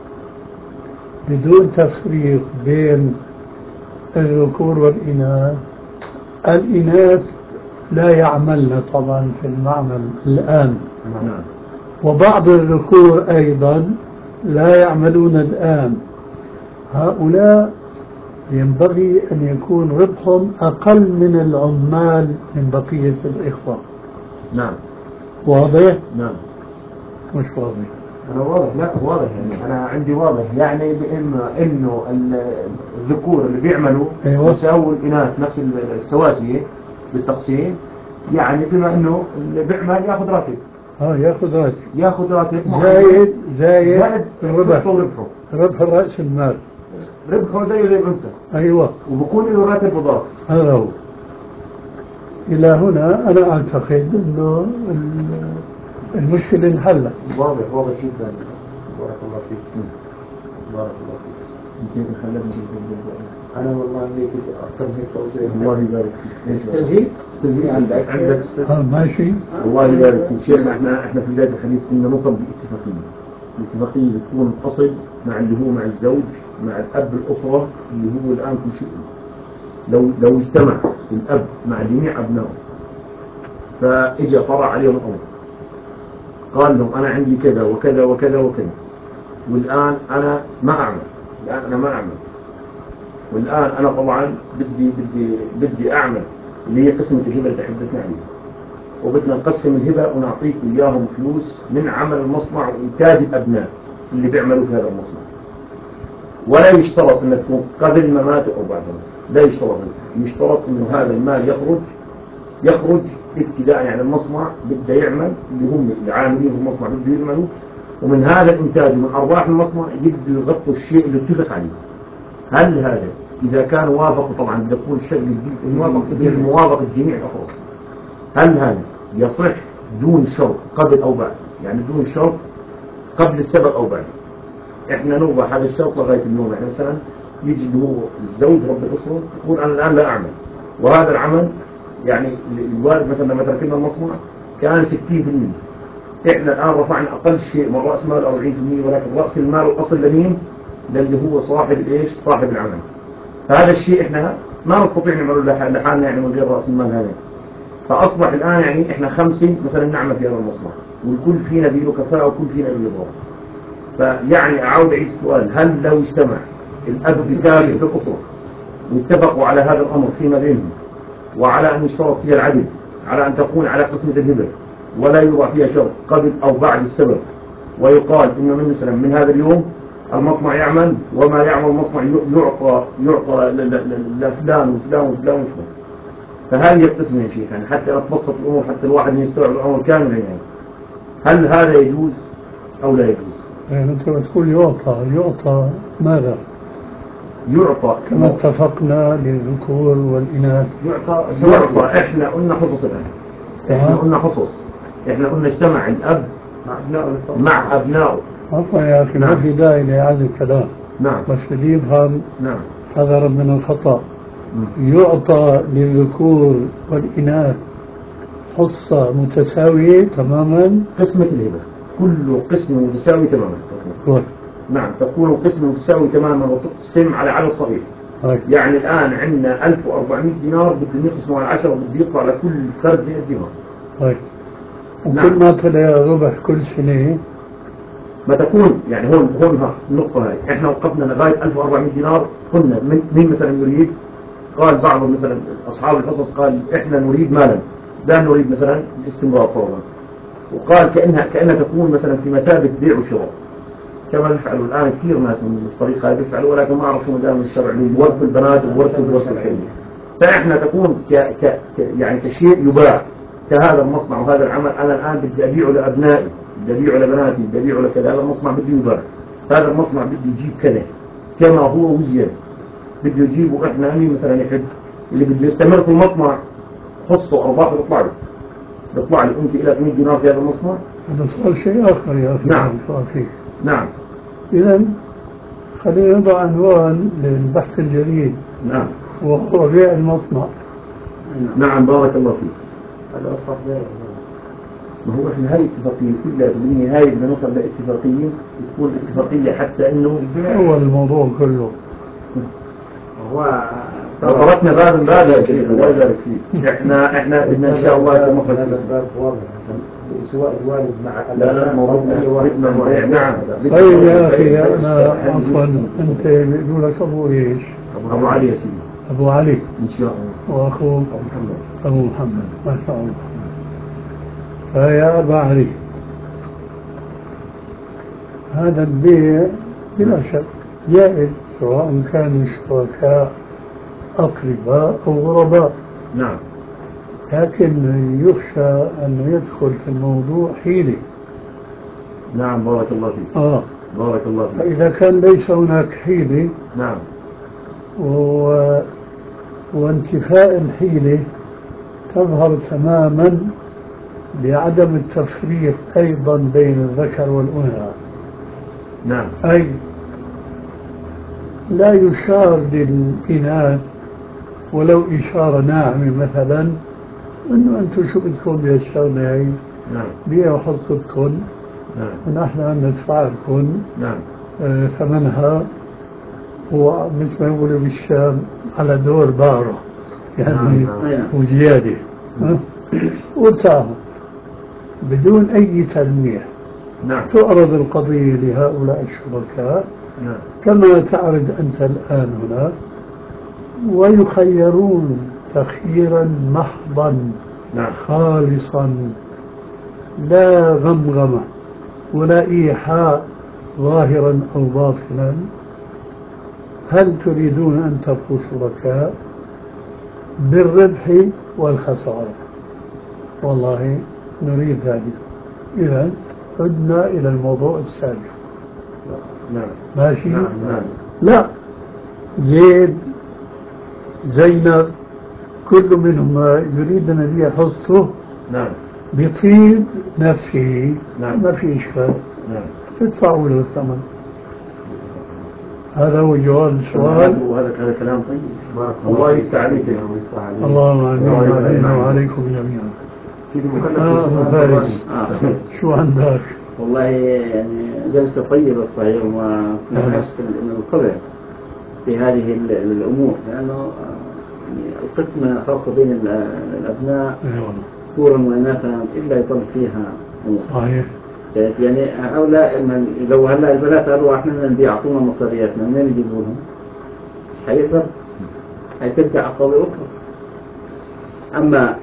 بدون تفريق بين الذكور والإناث. الإناث لا يعملن طبعا في المعمل الآن، وبعض الذكور أيضا لا يعملون الآن. هؤلاء ينبغي أن يكون ربحهم أقل من العمال من بقية الإخوة. نعم. واضح؟ نعم. مش واضح؟ أنا واضح. لا واضح، يعني أنا عندي واضح، يعني إنه الذكور اللي بيعملوا يساووا الإناث نفس السواسية بالتقسيم، يعني بما إنه اللي بيعمل ياخذ راتب. ياخذ راتب زايد الربح، ربح رأس المال، ربحه زي الأنثى. أيوة، وبكون له راتب مضاف. هذا هو. إلى هنا أنا أعتقد أنه المشكلة انحلت. واضح جدا. بارك الله فيك. بارك الله فيك. يمكن حلتنا. أنا والله ليك أكثر زي الله يبارك فيك. استاذي عندك ماشي. الله يبارك فيك شيخنا. احنا في بداية الحديث كنا نصل باتفاقية. الاتفاقية بتكون أصل مع اللي هو مع الزوج مع الأب الأسرة اللي هو الآن كل شيء. لو اجتمع الأب مع جميع أبنائه فإجا طرع عليهم أمر قال لهم أنا عندي كذا وكذا وكذا وكذا، والآن أنا ما أعمل، والآن أنا طبعا بدي أعمل اللي هي قسمة الهبة اللي تحدثنا عنها، وبدنا نقسم الهبة ونعطيكم إياهم فلوس من عمل المصنع وإنتاج الأبناء اللي بيعملوا في هذا المصنع. ولا يشترط أن تكون قبل مماته أو بعد مماته، لا يشترط. يشترط أنه هذا المال يخرج ابتداء، يعني المصنع بده يعمل، اللي هم العاملين في المصنع بده يعملوا، ومن هذا الإنتاج ومن أرباح المصنع يبدوا يغطوا الشيء اللي اتفق عليه. هل هذا إذا كان وافق، طبعا بده يكون الشيء موافق الجميع الأفراد، هل هذا يصح دون شرط قبل أو بعد؟ يعني دون شرط قبل السبب أو بعد. إحنا نوضح هذا الشرط لغاية اليوم. إحنا مثلا يجي هو الزوج رب الأسرة يقول أنا الآن لا أعمل، وهذا العمل يعني الوالد مثلا لما تركنا المصنع كان 60%، إحنا الآن رفعنا أقل شيء من رأس مال 40%، ولكن رأس المال الأصل لمين؟ للي هو صاحب الإيش؟ صاحب العمل. هذا الشيء إحنا ما نستطيع نعمله لحالنا يعني من غير رأس المال هذا. فأصبح الآن يعني إحنا 5 مثلا نعمل في هذا المصنع، والكل فينا له كفاءة وكل فينا له ضرر. فيعني أعود أعيد السؤال، هل لو اجتمع الأب بكافة الأسرة واتفقوا على هذا الأمر فيما بينهم، وعلى أن يشترط فيها العدل، على أن تكون على قسمة الهبة ولا يوضع فيها شرط قبل أو بعد السبب، ويقال إنه مثلا من هذا اليوم المصنع يعمل، وما يعمل المصنع يعطى لفلان وفلان وفلان وفلان، فهذه القسمة يا شيخ يعني حتى أتبسط الأمور، حتى الواحد يستوعب الأمر كاملا يعني. هل هذا يجوز أو لا يجوز؟ يعني أنت بتقول يعطى ماذا؟ يعطى كما اتفقنا للذكور والإناث. يعطى إحنا قلنا حصص الآن، إحنا قلنا حصص، إحنا قلنا اجتمع الأب مع أبنائه. عفوا يا أخي، ما في داعي لهذا الكلام. نعم. بس اللي يفهم نعم حذرا من الخطأ. يعطى للذكور والإناث حصة متساوية تماما. قسمة الهبة كل قسم متساوي تماما. نعم، تكون قسم متساوي تماما وتقسم على عدد صغير. يعني الآن عندنا 1400 دينار بدنا نقسمه على 10، بده يطلع لكل فرد 100 دينار. وكل ما طلع ربح كل سنة ما تكون يعني هون النقطة هاي احنا وقفنا لغاية 1400 دينار. قلنا مين مثلا يريد؟ قال بعض مثلا أصحاب الحصص قال احنا نريد مالا، لا نريد مثلا الاستمرار فورا، وقال كأنها تكون مثلا في مثابة بيع وشراء كما يفعلوا الآن كثير ناس من الطريقة هذه يفعلوا، ولكن ما أعرف شو مدام الشرع ورث البنات وورث الحلم. فإحنا تكون يعني كشيء يباع كهذا المصنع وهذا العمل. أنا الآن بدي أبيعه لأبنائي، بدي أبيعه لبناتي، بدي أبيعه لكذا، هذا المصنع بده يباع، هذا المصنع بده يجيب كذا كما هو وزيادة، بده يجيبه. إحنا مين مثلا يحب اللي بده يستمر في المصنع حصته أرباح بيطلع لي أنت إلى 100 دينار في هذا المصنع. هذا صار شيء آخر يا أخي. نعم. نعم. إذا خلينا نضع عنوان للبحث الجديد. نعم. وهو بيع المصنع. نعم بارك الله فيك. هذا أصبح بيع. ما هو إحنا هاي اتفاقية كلها بالنهاية بدنا نوصل لاتفاقية تكون اتفاقية حتى إنه هو الموضوع كله. هو تركنا باب يا شيخ الله يبارك فيك. إحنا بدنا إن شاء الله المخرج هذا الباب واضح سواء الوالد مع لا موضوعنا. نعم. طيب يا أخي أنا عفوا أنت بيقول لك أبو إيش؟ أبو علي يا سيدي. أبو علي إن شاء الله. وأخوه أبو محمد. ما شاء الله. فيا أبا علي، هذا البيع بلا شك جائز سواء كانوا شركاء أقرباء أو غرباء. نعم. لكن يخشى أن يدخل في الموضوع حيلة. نعم بارك الله فيك. بارك الله فيك. فإذا كان ليس هناك حيلة. نعم. وانتفاء الحيلة تظهر تماما بعدم التفريق أيضا بين الذكر والأنثى. نعم. أي لا يشار للإناث ولو إشارة ناعمة مثلا إنه أنتم شو بدكم بالشغلة هاي؟ نعم. بيعوا حصتكم. نعم. ونحن ندفع لكم. نعم. ثمنها، ومثل ما يقولوا بالشام على دور بارة يعني. وزيادة. وانتهوا بدون أي تلميح. نعم. تعرض القضية لهؤلاء الشركاء. نعم. كما تعرض أنت الآن هنا ويخيرون تخييرا محضا نعم خالصا لا غمغمة ولا إيحاء ظاهرا أو باطنا. هل تريدون أن تبقوا شركاء بالربح والخسارة؟ والله نريد ذلك. إذا عدنا إلى الموضوع السابق. نعم ماشي؟ نعم نعم لا، زيد زينب كل منهما يريد أن يحطه نعم بطيب نفسه. نعم. ما في إشكال، نعم. تدفعوا له الثمن. هذا هو جواب السؤال. وهذا كلام طيب. بارك الله يفتح عليك. اللهم آمين علينا وعليكم جميعا. سيدي أبو فارس شو عندك؟ والله يعني جلسة طيبة صحيح، وما سمعناش من القبل في هذه الأمور، لأنه يعني القسمة خاصة بين الأبناء ذكورا وإناثا إلا يطلق فيها أمور. صحيح. يعني هؤلاء لو هلا البنات قالوا احنا بدنا بيعطونا مصارياتنا، منين يجيبوا لهم؟ حيقدر حيترجع قوي أخرى. أما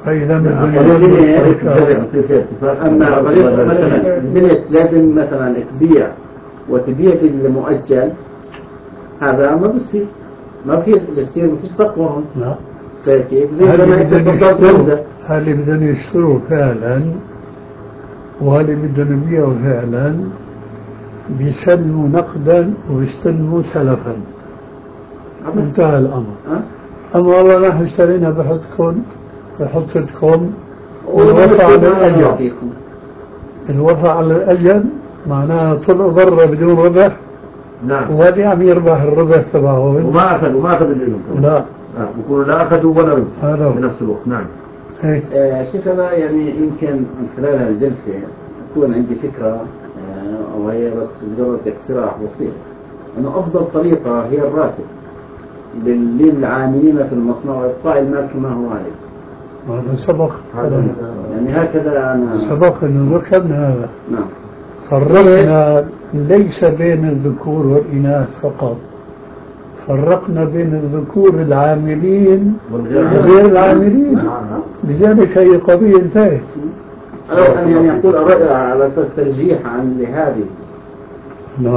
البنت لازم مثلا تبيع وتبيع بالمؤجل، هذا ما بصير، ما في بصير، ما فيش تقوى. لا. كيف؟ زي ما انت تفضلت هل بدهم يشتروا فعلا وهل بدهم يبيعوا فعلا بيسلموا نقدا ويستلموا سلفا. انتهى الأمر. أما والله نحن اشترينا بحطتكم والوفاء على الأجل. الوفاء على الأجل معناها طلعوا برا بدون ربح. نعم. وهذا عم يربح الربح تبعهم وما أخذ اللي لا. بيقولوا لا أخذوا ولا ربح بنفس الوقت. نعم. شيخ أنا يعني يمكن من خلال الجلسة تكون عندي فكرة، وهي بس مجرد اقتراح بسيط، أنه أفضل طريقة هي الراتب للعاملين في المصنع وإبقاء المال كما هو عليه. هذا سبق يعني هكذا أنا سبق أنه ذكرنا هذا. نعم. فرقنا ليس بين الذكور والإناث فقط، فرقنا بين الذكور العاملين وغير العاملين. لذلك هي قضية انتهت. أنا يعني أقول الرأي على أساس ترجيح عن لهذه. نعم.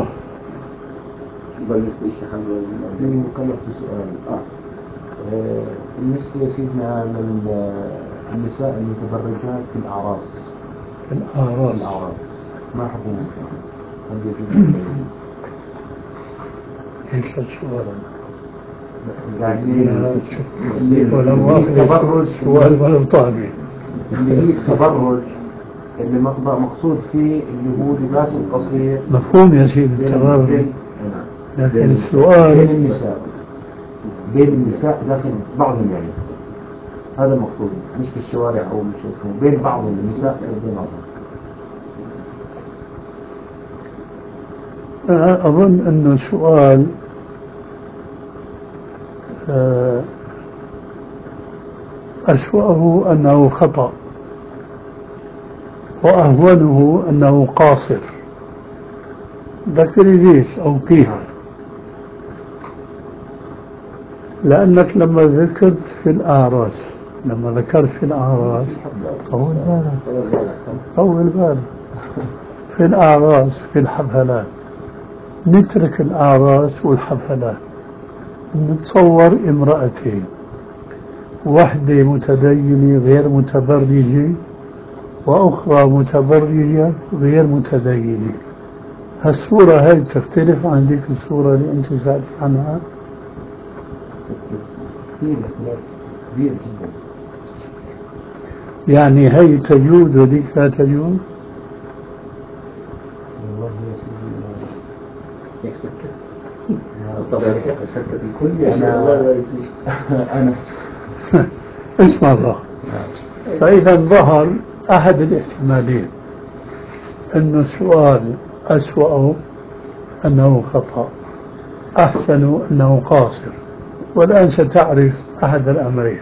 مكلف بسؤال. بالنسبة يا سيدنا للنساء المتبرجات في الأعراس. ما حكمهم؟ هل يجوز؟ ايش السؤال؟ يعني ولو واحد سؤال ولو طالب. اللي هي التبرج اللي مقصود فيه اللي هو لباس القصير. مفهوم يا سيدي التبرج، لكن السؤال بين النساء داخل بعضهم، يعني هذا المقصود، مش في الشوارع أو مش بين بعضهم النساء بين بعضهم. أظن أن السؤال أسوأه أنه خطأ وأهونه أنه قاصر. ذكري ليش أو كيف؟ لأنك لما ذكرت في الأعراس طول بالك في الأعراس في الحفلات، نترك الأعراس والحفلات، نتصور امرأتين، واحدة متدينة غير متبرجة وأخرى متبرجة غير متدينة. هالصورة هاي تختلف عن ذيك الصورة اللي أنت سألت عنها؟ كثير اختلاف كبير جدا. يعني هي تجوز وذيك لا تجوز؟ والله يا سيدي الكل أنا اسمع ظهر. فإذا ظهر أحد الاحتمالين أن السؤال أسوأ أنه خطأ، أحسن أنه قاصر، والآن ستعرف أحد الأمرين.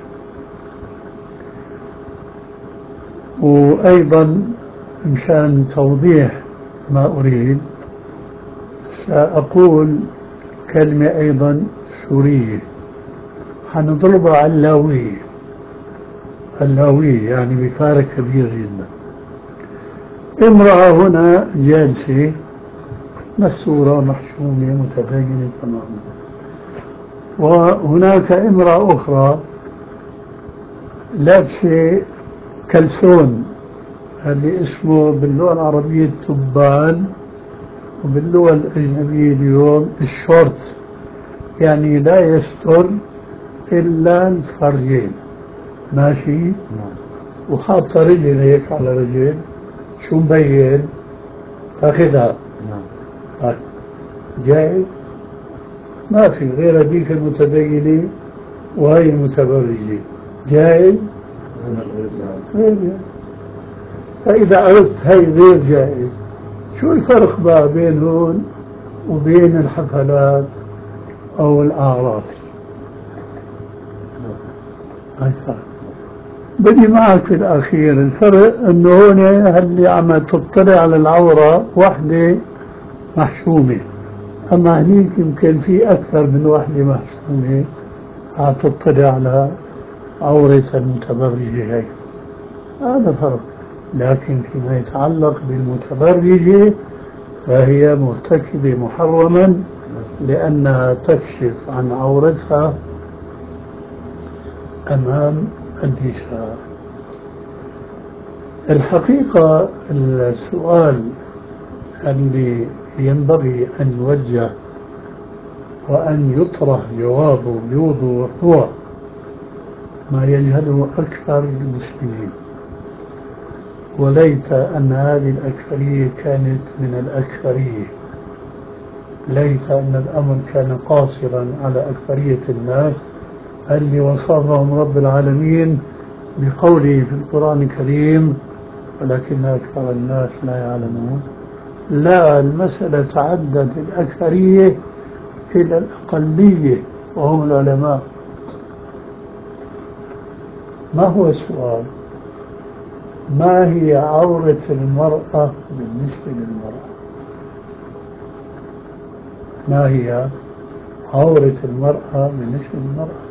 وأيضا مشان توضيح ما أريد سأقول كلمة أيضا سورية حنضربها علاوية، علاوية يعني بفارق كبير جدا. امرأة هنا جالسة مستورة محشومة متدينة تماما، وهناك امرأة أخرى لابسة كلسون، اللي اسمه باللغة العربية تبان، وباللغة الأجنبية اليوم الشورت، يعني لا يستر إلا الفرجين، ماشي، وحاطة رجل هيك على رجل، شو مبين؟ تاخذها جاي، ما في غير هذيك المتدينة وهي المتبرجة، جاي غير جائز. فإذا عرفت هي غير جائز، شو الفرق بقى بين هون وبين الحفلات أو الأعراس؟ هاي فرق. بدي معك في الأخير الفرق إنه هون اللي عم تطلع على العورة وحدة محشومة، أما هنيك يمكن في أكثر من وحدة محشومة عم تطلع على عورة المتبرجة هي، هذا فرق. لكن فيما يتعلق بالمتبرجة فهي مرتكبة محرما لأنها تكشف عن عورتها أمام النساء. الحقيقة السؤال اللي ينبغي أن يوجه وأن يطرح جوابه بوضوح هو ما يجهله أكثر المسلمين، وليت أن هذه الأكثرية كانت من الأكثرية، ليت أن الأمر كان قاصرا على أكثرية الناس اللي وصفهم رب العالمين بقوله في القرآن الكريم ولكن أكثر الناس لا يعلمون. لا، المسألة تعدت الأكثرية إلى الأقلية وهم العلماء. ما هو السؤال؟ ما هي عورة المرأة بالنسبة للمرأة؟ ما هي عورة المرأة بالنسبة للمرأة؟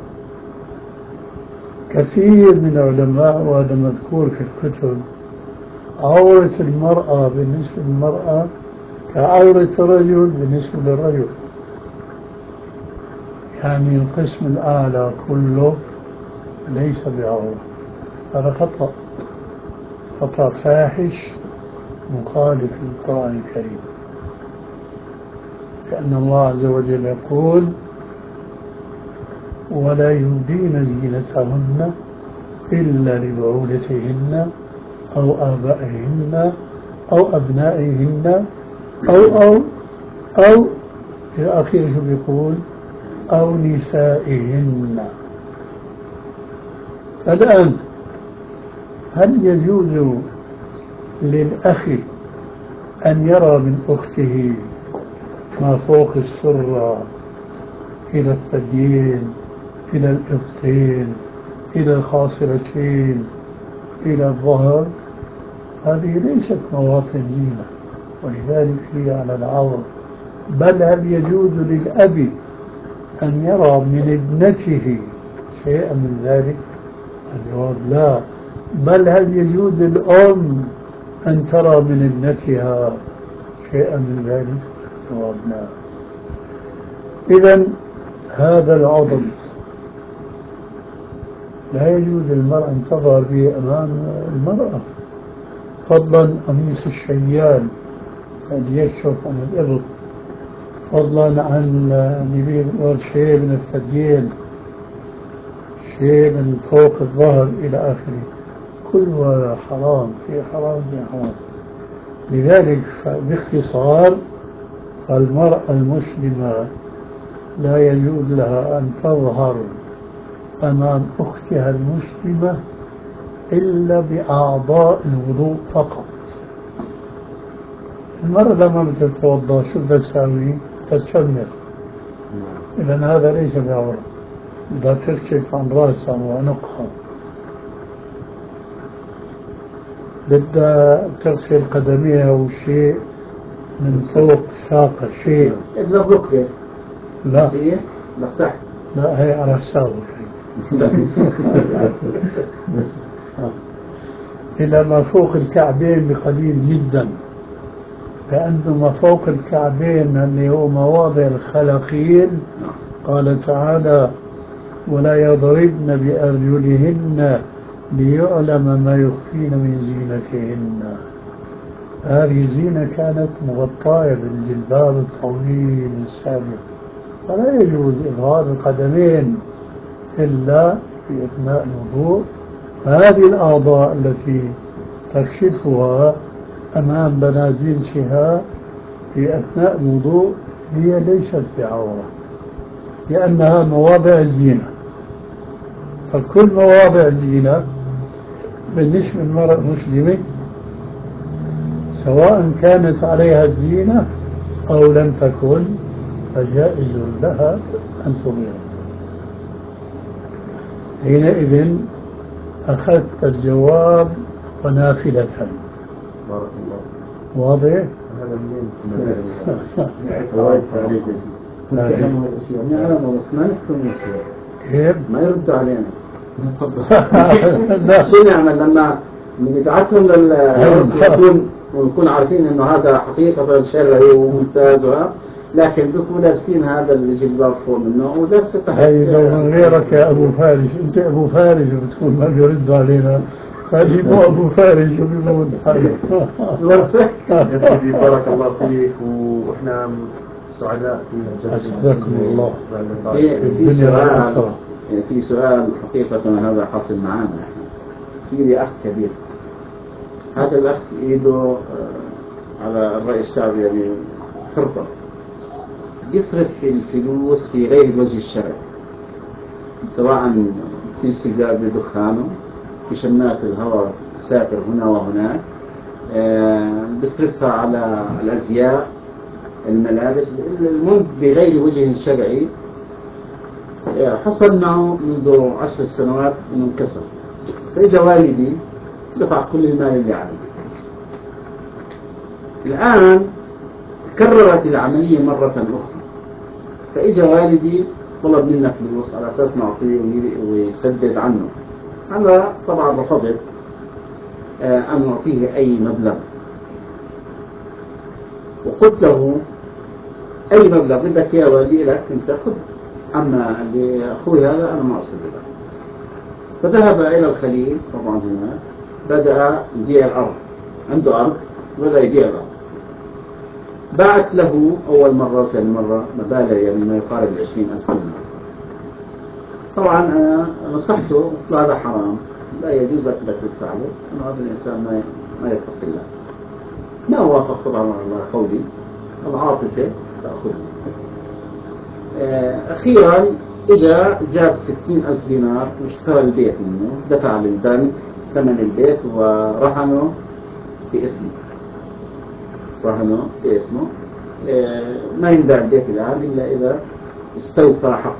كثير من العلماء، وهذا مذكور في الكتب، عورة المرأة بالنسبة للمرأة كعورة الرجل بالنسبة للرجل، يعني القسم الأعلى كله ليس بعورة. هذا خطأ، خطأ فاحش مخالف للقرآن الكريم، لأن الله عز وجل يقول ولا يبدين زينتهن إلا لبعولتهن أو آبائهن أو أبنائهن أو في آخره بيقول أو نسائهن. الآن هل يجوز للأخ أن يرى من أخته ما فوق السرة إلى الثديين إلى الإبطين إلى الخاصرتين إلى الظهر؟ هذه ليست مواطن زينة، ولذلك هي على العورة. بل هل يجوز للأب أن يرى من ابنته شيئا من ذلك؟ الجواب لا. بل هل يجوز للأم أن ترى من ابنتها شيئا من ذلك؟ الجواب لا. إذن هذا العضو لا يجوز للمرأة أن تظهر به أمام المرأة، فضلا قميص الشيال الذي يكشف عن الإبط، فضلا عن شيء من الثديين، شيء من فوق الظهر إلى آخره، كله حرام، في حرام في حرام. لذلك باختصار المرأة المسلمة لا يجوز لها أن تظهر أمام أختها المسلمة إلا بأعضاء الوضوء فقط. المرأة لما بتتوضأ شو تساوي؟ تتشمر، إذن هذا ليس بعورة، بدها تكشف عن رأسها وعنقها، بدها تغسل قدميها وشيء من فوق ساقها، شيء إلا بلوكية لا تحت لا هي على حسابك. إلى ما فوق الكعبين بقليل جدا، لأنه ما فوق الكعبين اللي هو مواضع الخلاخيل قال تعالى ولا يضربن بأرجلهن ليعلم ما يخفين من زينتهن. هذه الزينة كانت مغطاة بالجلباب الطويل السابق، فلا يجوز إظهار القدمين إلا في أثناء الوضوء. هذه الأعضاء التي تكشفها أمام بنات جنسها في أثناء الوضوء هي ليست بعورة، لأنها مواضع الزينة. فكل مواضع الزينة بالنسبة للمرأة المسلمة سواء كانت عليها الزينة أو لم تكن فجائز لها أن تظهر. حينئذ أخذت الجواب ونافلة. بارك الله. واضح؟ هذا منين؟ نعم بس ما نحكم كيف؟ ما يردوا علينا. لا. شو نعمل لما نبعثهم للعرس ونكون عارفين انه هذا حقيقة شرعي وممتاز، لكن بيكونوا لابسين هذا الجلباب فوق منه ولابسه تحت. هي لو من غيرك يا أبو فارس، أنت أبو فارس وبتقول ما بيردوا علينا، هذه مو أبو فارس وبيرد عليك. يا سيدي بارك الله فيك، وإحنا سعداء في جلسة. أسعدكم الله. في سؤال حقيقة هذا حاصل معنا. في لي أخ كبير، هذا الأخ إيده على الرأي الشعبي يعني خرطة، يصرف الفلوس في غير الوجه الشرعي، سواء في سجاد بدخانه، في شمات الهواء سافر هنا وهناك، بيصرفها على الأزياء الملابس، المهم بغير وجه شرعي. حصل معه منذ 10 سنوات انه انكسر، فإذا والدي دفع كل المال اللي عليه. الآن كررت العملية مرة أخرى، فإجا والدي طلب منا فلوس على أساس نعطيه ويسدد عنه. أنا طبعا رفضت أن أعطيه أي مبلغ، وقلت له أي مبلغ بدك يا والدي لك أنت خذ، أما اللي أخوي هذا أنا ما أرسل له. فذهب إلى الخليل، طبعا هنا بدأ يبيع الأرض، عنده أرض بدأ يبيع الأرض. بعت له أول مرة وثاني مرة مبالغ يعني ما يقارب 20,000 دينار. طبعا أنا نصحته قلت له هذا حرام، لا يجوز لك تدفع له، أنه هذا الإنسان ما يتقي الله. ما وافق طبعا على قولي، العاطفة تأخذه. أخيرا جاب 60,000 دينار واشترى البيت منه، دفع للبنك ثمن البيت ورهنه باسمه، ما ينباع البيت الآن إلا إذا استوفى حقه.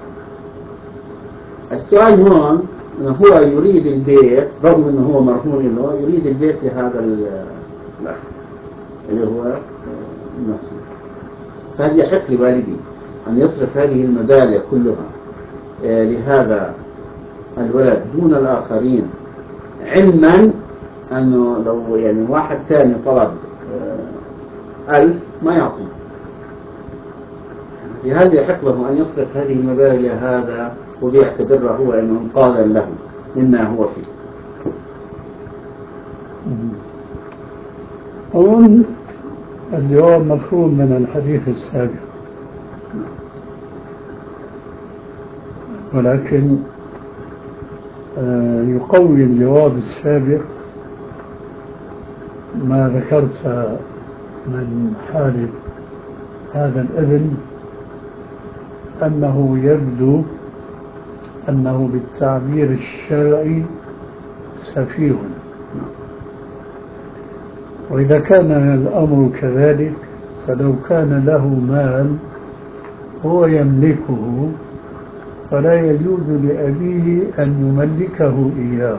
السؤال هون أنه هو يريد البيت رغم أنه هو مرهون له، يريد البيت لهذا الأخ اللي هو نفسه. فهل يحق لوالدي أن يصرف هذه المبالغ كلها لهذا الولد دون الآخرين، علما أنه لو يعني واحد ثاني طلب 1000 ما يعطي؟ هل يحق له أن يصرف هذه المبالغ لهذا وبيعتبره هو أنه انقاذا له مما هو فيه؟ أظن الجواب مفهوم من الحديث السابق، ولكن يقوي الجواب السابق ما ذكرت من حال هذا الابن، أنه يبدو أنه بالتعبير الشرعي سفيه. وإذا كان الأمر كذلك فلو كان له مال هو يملكه فلا يجوز لأبيه أن يملكه إياه،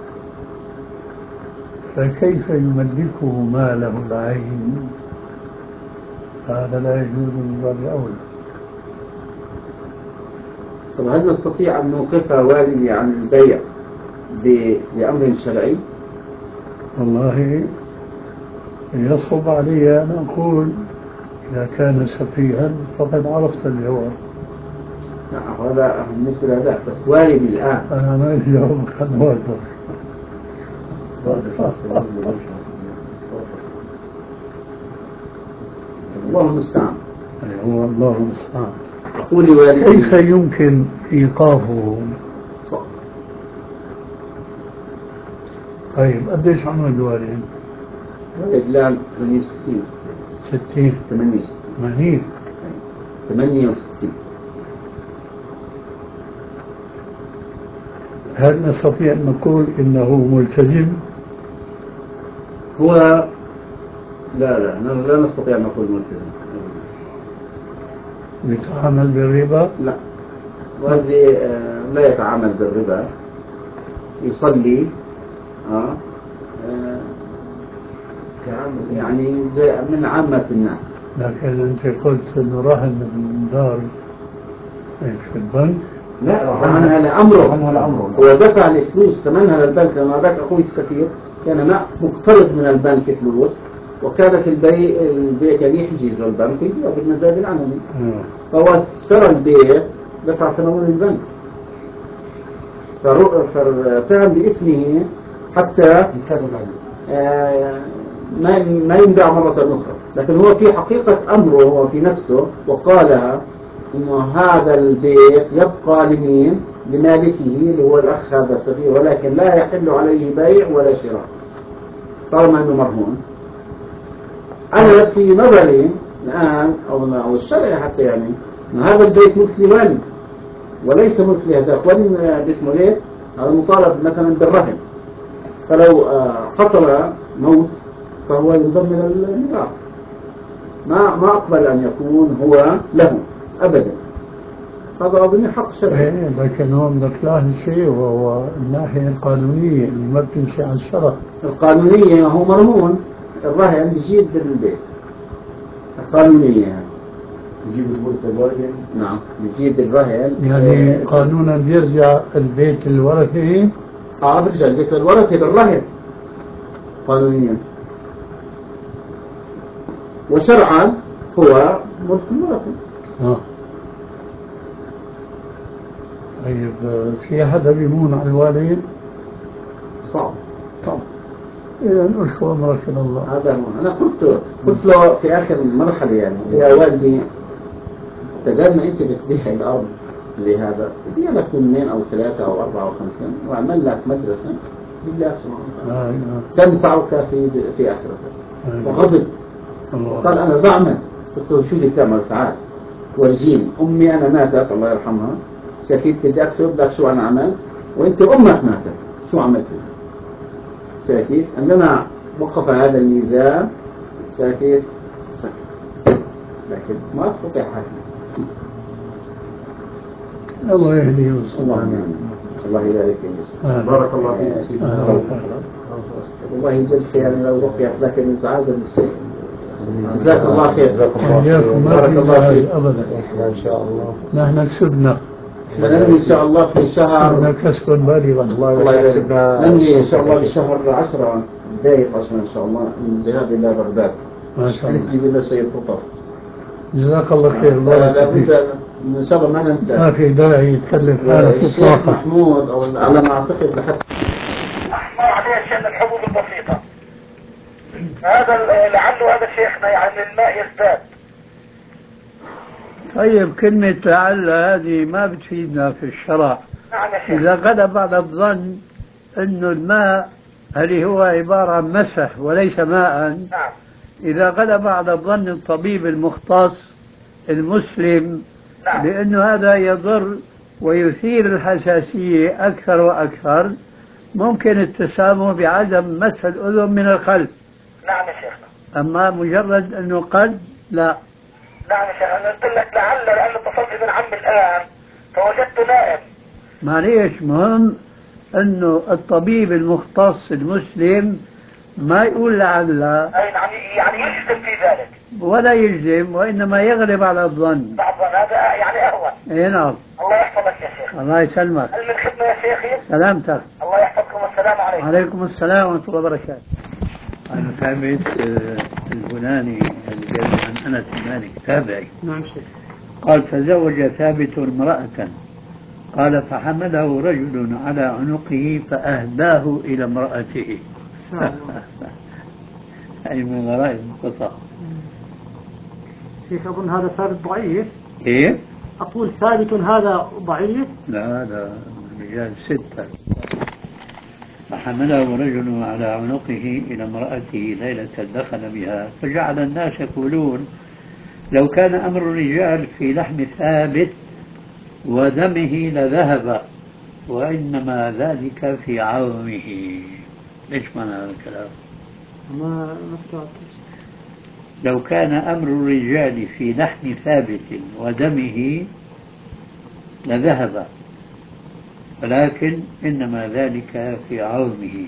فكيف يملكه ماله العين؟ هذا لا يجوز من باب أولى. طب هل نستطيع أن نوقف والدي عن البيع بأمر شرعي؟ والله يصعب علي أن أقول إذا كان سفيها فقد عرفت الجواب. لا هذا بالنسبة لهذا، بس والدي الآن أنا ما أجاوب عن والدك. الله المستعان. هو الله المستعان. قولي والدي كيف يمكن إيقافه؟ طيب قديش عمر الوالد؟ الآن 68 60 68 68. هل نستطيع أن نقول إنه ملتزم؟ هو لا نستطيع أن نقول ملتزم. يتعامل بالربا؟ لا، والدي لا يتعامل بالربا، يصلي يعني من عامة الناس. لكن أنت قلت أنه رهن الدار في البنك؟ لا، رهنها لأمره. هو دفع لي فلوس ثمنها للبنك، لما ذاك أخوي السفير كان مقترض من البنك فلوس، وكانت البيت يعني يحجز البنك يبيعه بالمزاد العملي. فهو اشترى البيت دفع ثمنه للبنك، فارتهن باسمه حتى ما ينباع مرة أخرى. لكن هو في حقيقة أمره هو في نفسه وقالها إنه هذا البيت يبقى لمين؟ لمالكه اللي هو الأخ هذا السفير، ولكن لا يحل عليه بيع ولا شراء طالما أنه مرهون. أنا في نظري الآن أو الشرع حتى يعني إن هذا البيت ملك لوالد وليس ملك لهذاك، وإن اسمه ليه؟ هذا مطالب مثلا بالرهن، فلو حصل موت فهو ينضم إلى الميراث. ما أقبل أن يكون هو له أبدا. هذا أظن حق شرعي. لكن هو بدك لاحظ شيء، وهو الناحية القانونية اللي ما بتمشي على الشرع. القانونية هو مرهون، الرهن بيجيب بالبيت. القانونية يجيب البيت الرهن. نعم يجيب الرهن. يعني قانونا بيرجع البيت الورثة. برجع البيت الورثة بالرهن قانونيا، وشرعا هو ملك الورثة. طيب في حدا بيمون على الوالد؟ صعب. إذا أشكو أمرك إلى الله. هذا هو. أنا قلت له في آخر مرحلة يعني يا والدي بدل ما أنت بتبيع الأرض لهذا بدي لك 2 أو 3 أو 4 أو 5 وأعمل لك مدرسة بالله سبحانه وتعالى تنفعك في آخرتك. وغضب وقال أنا بعمل. قلت له شو اللي تعمل؟ تعال ورجيني. أمي أنا ماتت الله يرحمها، شكيت بدي أكتب لك شو أنا عملت، وأنت أمك ماتت شو عملت؟ شايف عندما وقف هذا الميزان شايف سكت، لكن ما استطيع حاجة. الله يهديه ويصلح. الله يبارك فيك. بارك الله فيك سيدنا. والله جلسة يعني لو بقيت لكن سعادة للشيء. جزاك الله خير. بارك الله فيك أبدا. إن شاء الله نحن كسبنا. ننمي إن شاء الله في شهر كسبا بالغا. الله يكسبنا. ننمي إن شاء الله في شهر 10 دقائق إن شاء الله لهذه البغداد. ما شاء الله. نجيب لنا شوية فطر. جزاك الله خير. لا إن شاء الله ما ننسى. ما في داعي يتكلم حالك الشيخ محمود أو على ما أعتقد لحتى أحمر عليه شيء من الحبوب البسيطة. هذا لعله هذا شيخنا يعني الماء يزداد. طيب كلمة لعل هذه ما بتفيدنا في الشرع. نعم يا شيخ. إذا غلب بعض الظن أنه الماء هل هو عبارة عن مسح وليس ماء. نعم. إذا غلب على الظن الطبيب المختص المسلم بأنه هذا يضر ويثير الحساسية أكثر وأكثر، ممكن التسامح بعدم مسح الأذن من الخلف. نعم يا شيخنا. أما مجرد أنه قد لا. نعم يا شيخ. أنا قلت لك لعل لأنه اتصلت ابن عمي الآن فوجدته نائم. معليش، مهم أنه الطبيب المختص المسلم ما يقول لعل، أي نعم، يعني يجزم في ذلك ولا يجزم، وإنما يغلب على الظن. بعض هذا يعني أهون. اي نعم. الله يحفظك يا شيخ. الله يسلمك. هل من خدمة يا شيخي؟ سلامتك. الله يحفظكم والسلام عليكم. وعليكم السلام ورحمة الله وبركاته. عن ثابت البناني اللي جاء عن أنس بن مالك تابعي. نعم شيخ. قال تزوج ثابت امرأة، قال فحمله رجل على عنقه فأهداه إلى امرأته. أي من غرائب القصة. شيخ أظن هذا ثابت ضعيف. إيه؟ أقول ثابت هذا ضعيف. لا رجال 6. فحمله رجل على عنقه إلى امرأته ليلة دخل بها، فجعل الناس يقولون لو كان أمر الرجال في لحم ثابت ودمه لذهب، وإنما ذلك في عظمه. ليش معنى هذا الكلام؟ ما افترضت. لو كان أمر الرجال في لحم ثابت ودمه لذهب، ولكن إنما ذلك في عظمه.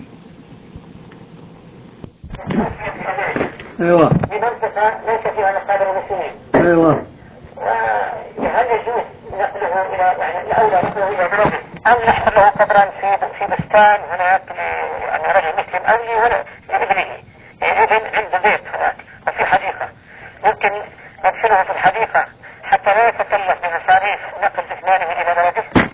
أيوة. بمنطقة ليس فيها مقابر المسلمين. أيوة. هل يجوز نقله إلى يعني الأولى نقله إلى بلده، أم نحفر له قبرا في بستان هناك يعني رجل مسلم، أو لابنه ابن عنده بيت هناك وفي حديقة، ممكن ندفنه في الحديقة حتى لا يتكلف بمصاريف نقل جثمانه إلى بلده؟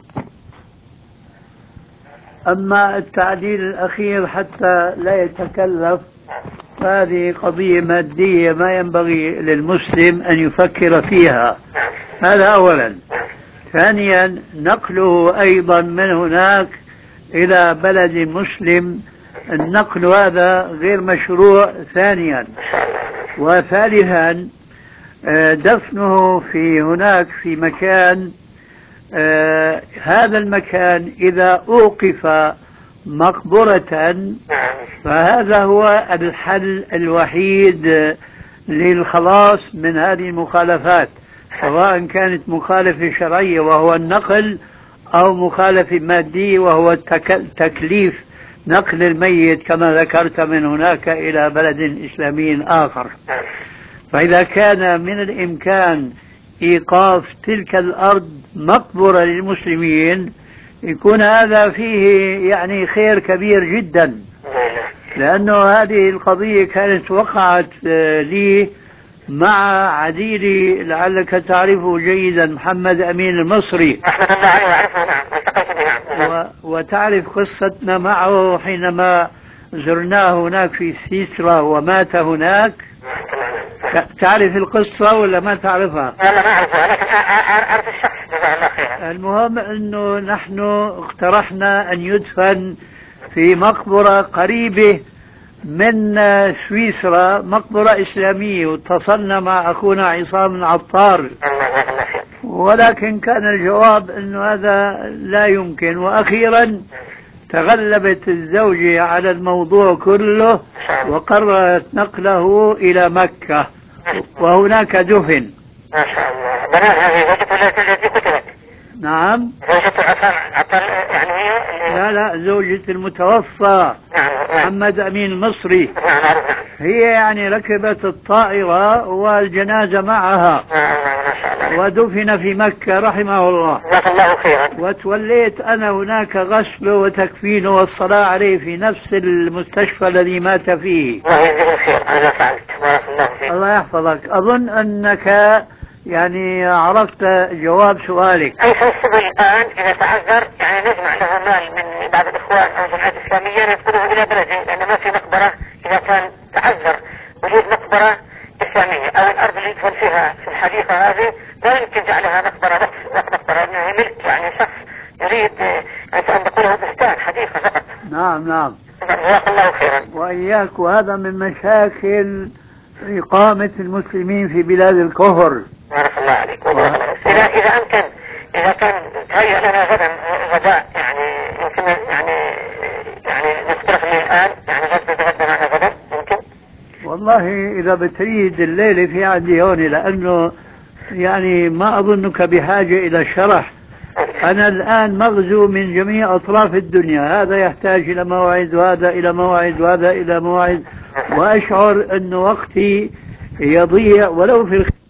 أما التعديل الأخير حتى لا يتكلف، هذه قضية مادية ما ينبغي للمسلم أن يفكر فيها. هذا أولا. ثانيا نقله أيضا من هناك إلى بلد مسلم، النقل هذا غير مشروع. ثانيا. وثالثا دفنه في هناك في مكان، هذا المكان إذا أوقف مقبرة فهذا هو الحل الوحيد للخلاص من هذه المخالفات، سواء كانت مخالفة شرعية وهو النقل، أو مخالفة مادية وهو تكليف نقل الميت كما ذكرت من هناك إلى بلد إسلامي آخر. فإذا كان من الإمكان إيقاف تلك الأرض مقبرة للمسلمين يكون هذا فيه يعني خير كبير جدا، لأنه هذه القضية كانت وقعت لي مع عديلي لعلك تعرفه جيدا، محمد أمين المصري، وتعرف قصتنا معه حينما زرناه هناك في سويسرا ومات هناك. تعرف القصة ولا ما تعرفها؟ لا ما أعرفها، لكن أعرف الشخص جزاه الله خيرا. المهم أنه نحن اقترحنا أن يدفن في مقبرة قريبة من سويسرا، مقبرة إسلامية، واتصلنا مع أخونا عصام العطار، ولكن كان الجواب أنه هذا لا يمكن. وأخيرا تغلبت الزوجة على الموضوع كله وقررت نقله إلى مكة، وهناك دفن. ما شاء الله. بنات هذه زوجته التي قتلت؟ نعم. زوجته عطل يعني هي؟ لا زوجة المتوفى محمد أمين المصري. هي يعني ركبت الطائرة والجنازة معها ودفن في مكة رحمه الله. جزاك الله خيرا. وتوليت أنا هناك غسله وتكفينه والصلاة عليه في نفس المستشفى الذي مات فيه. الله يجزيك الخير. أنا فعلت. بارك الله فيك. الله يحفظك. أظن أنك يعني عرفت جواب سؤالك. أي السبل الآن إذا تعذر يعني نجمع له مال من بعض الإخوان أو جمعيات إسلامية يدخله إلى بلده، لأن ما في مقبرة. إذا كان تعذر وجود مقبرة إسلامية أو الأرض اللي يدفن فيها في الحديقة هذه لا يمكن جعلها مقبرة بس، مقبرة لأنها ملك يعني شخص يريد أن تقوله بستان حديقة فقط. نعم. جزاك الله خيرا. وإياك. وهذا من مشاكل إقامة المسلمين في بلاد الكفر. بارك الله عليك. إذا أمكن، إذا كان تهيأ لنا غدا غداء يعني يمكن يعني نقترح من الآن يعني نتغدى معنا غدا يمكن. والله إذا بتريد الليلة في عندي هون، لأنه يعني ما أظنك بحاجة إلى شرح، أنا الآن مغزو من جميع أطراف الدنيا، هذا يحتاج إلى موعد وهذا إلى موعد وهذا إلى موعد، وأشعر أن وقتي يضيع ولو في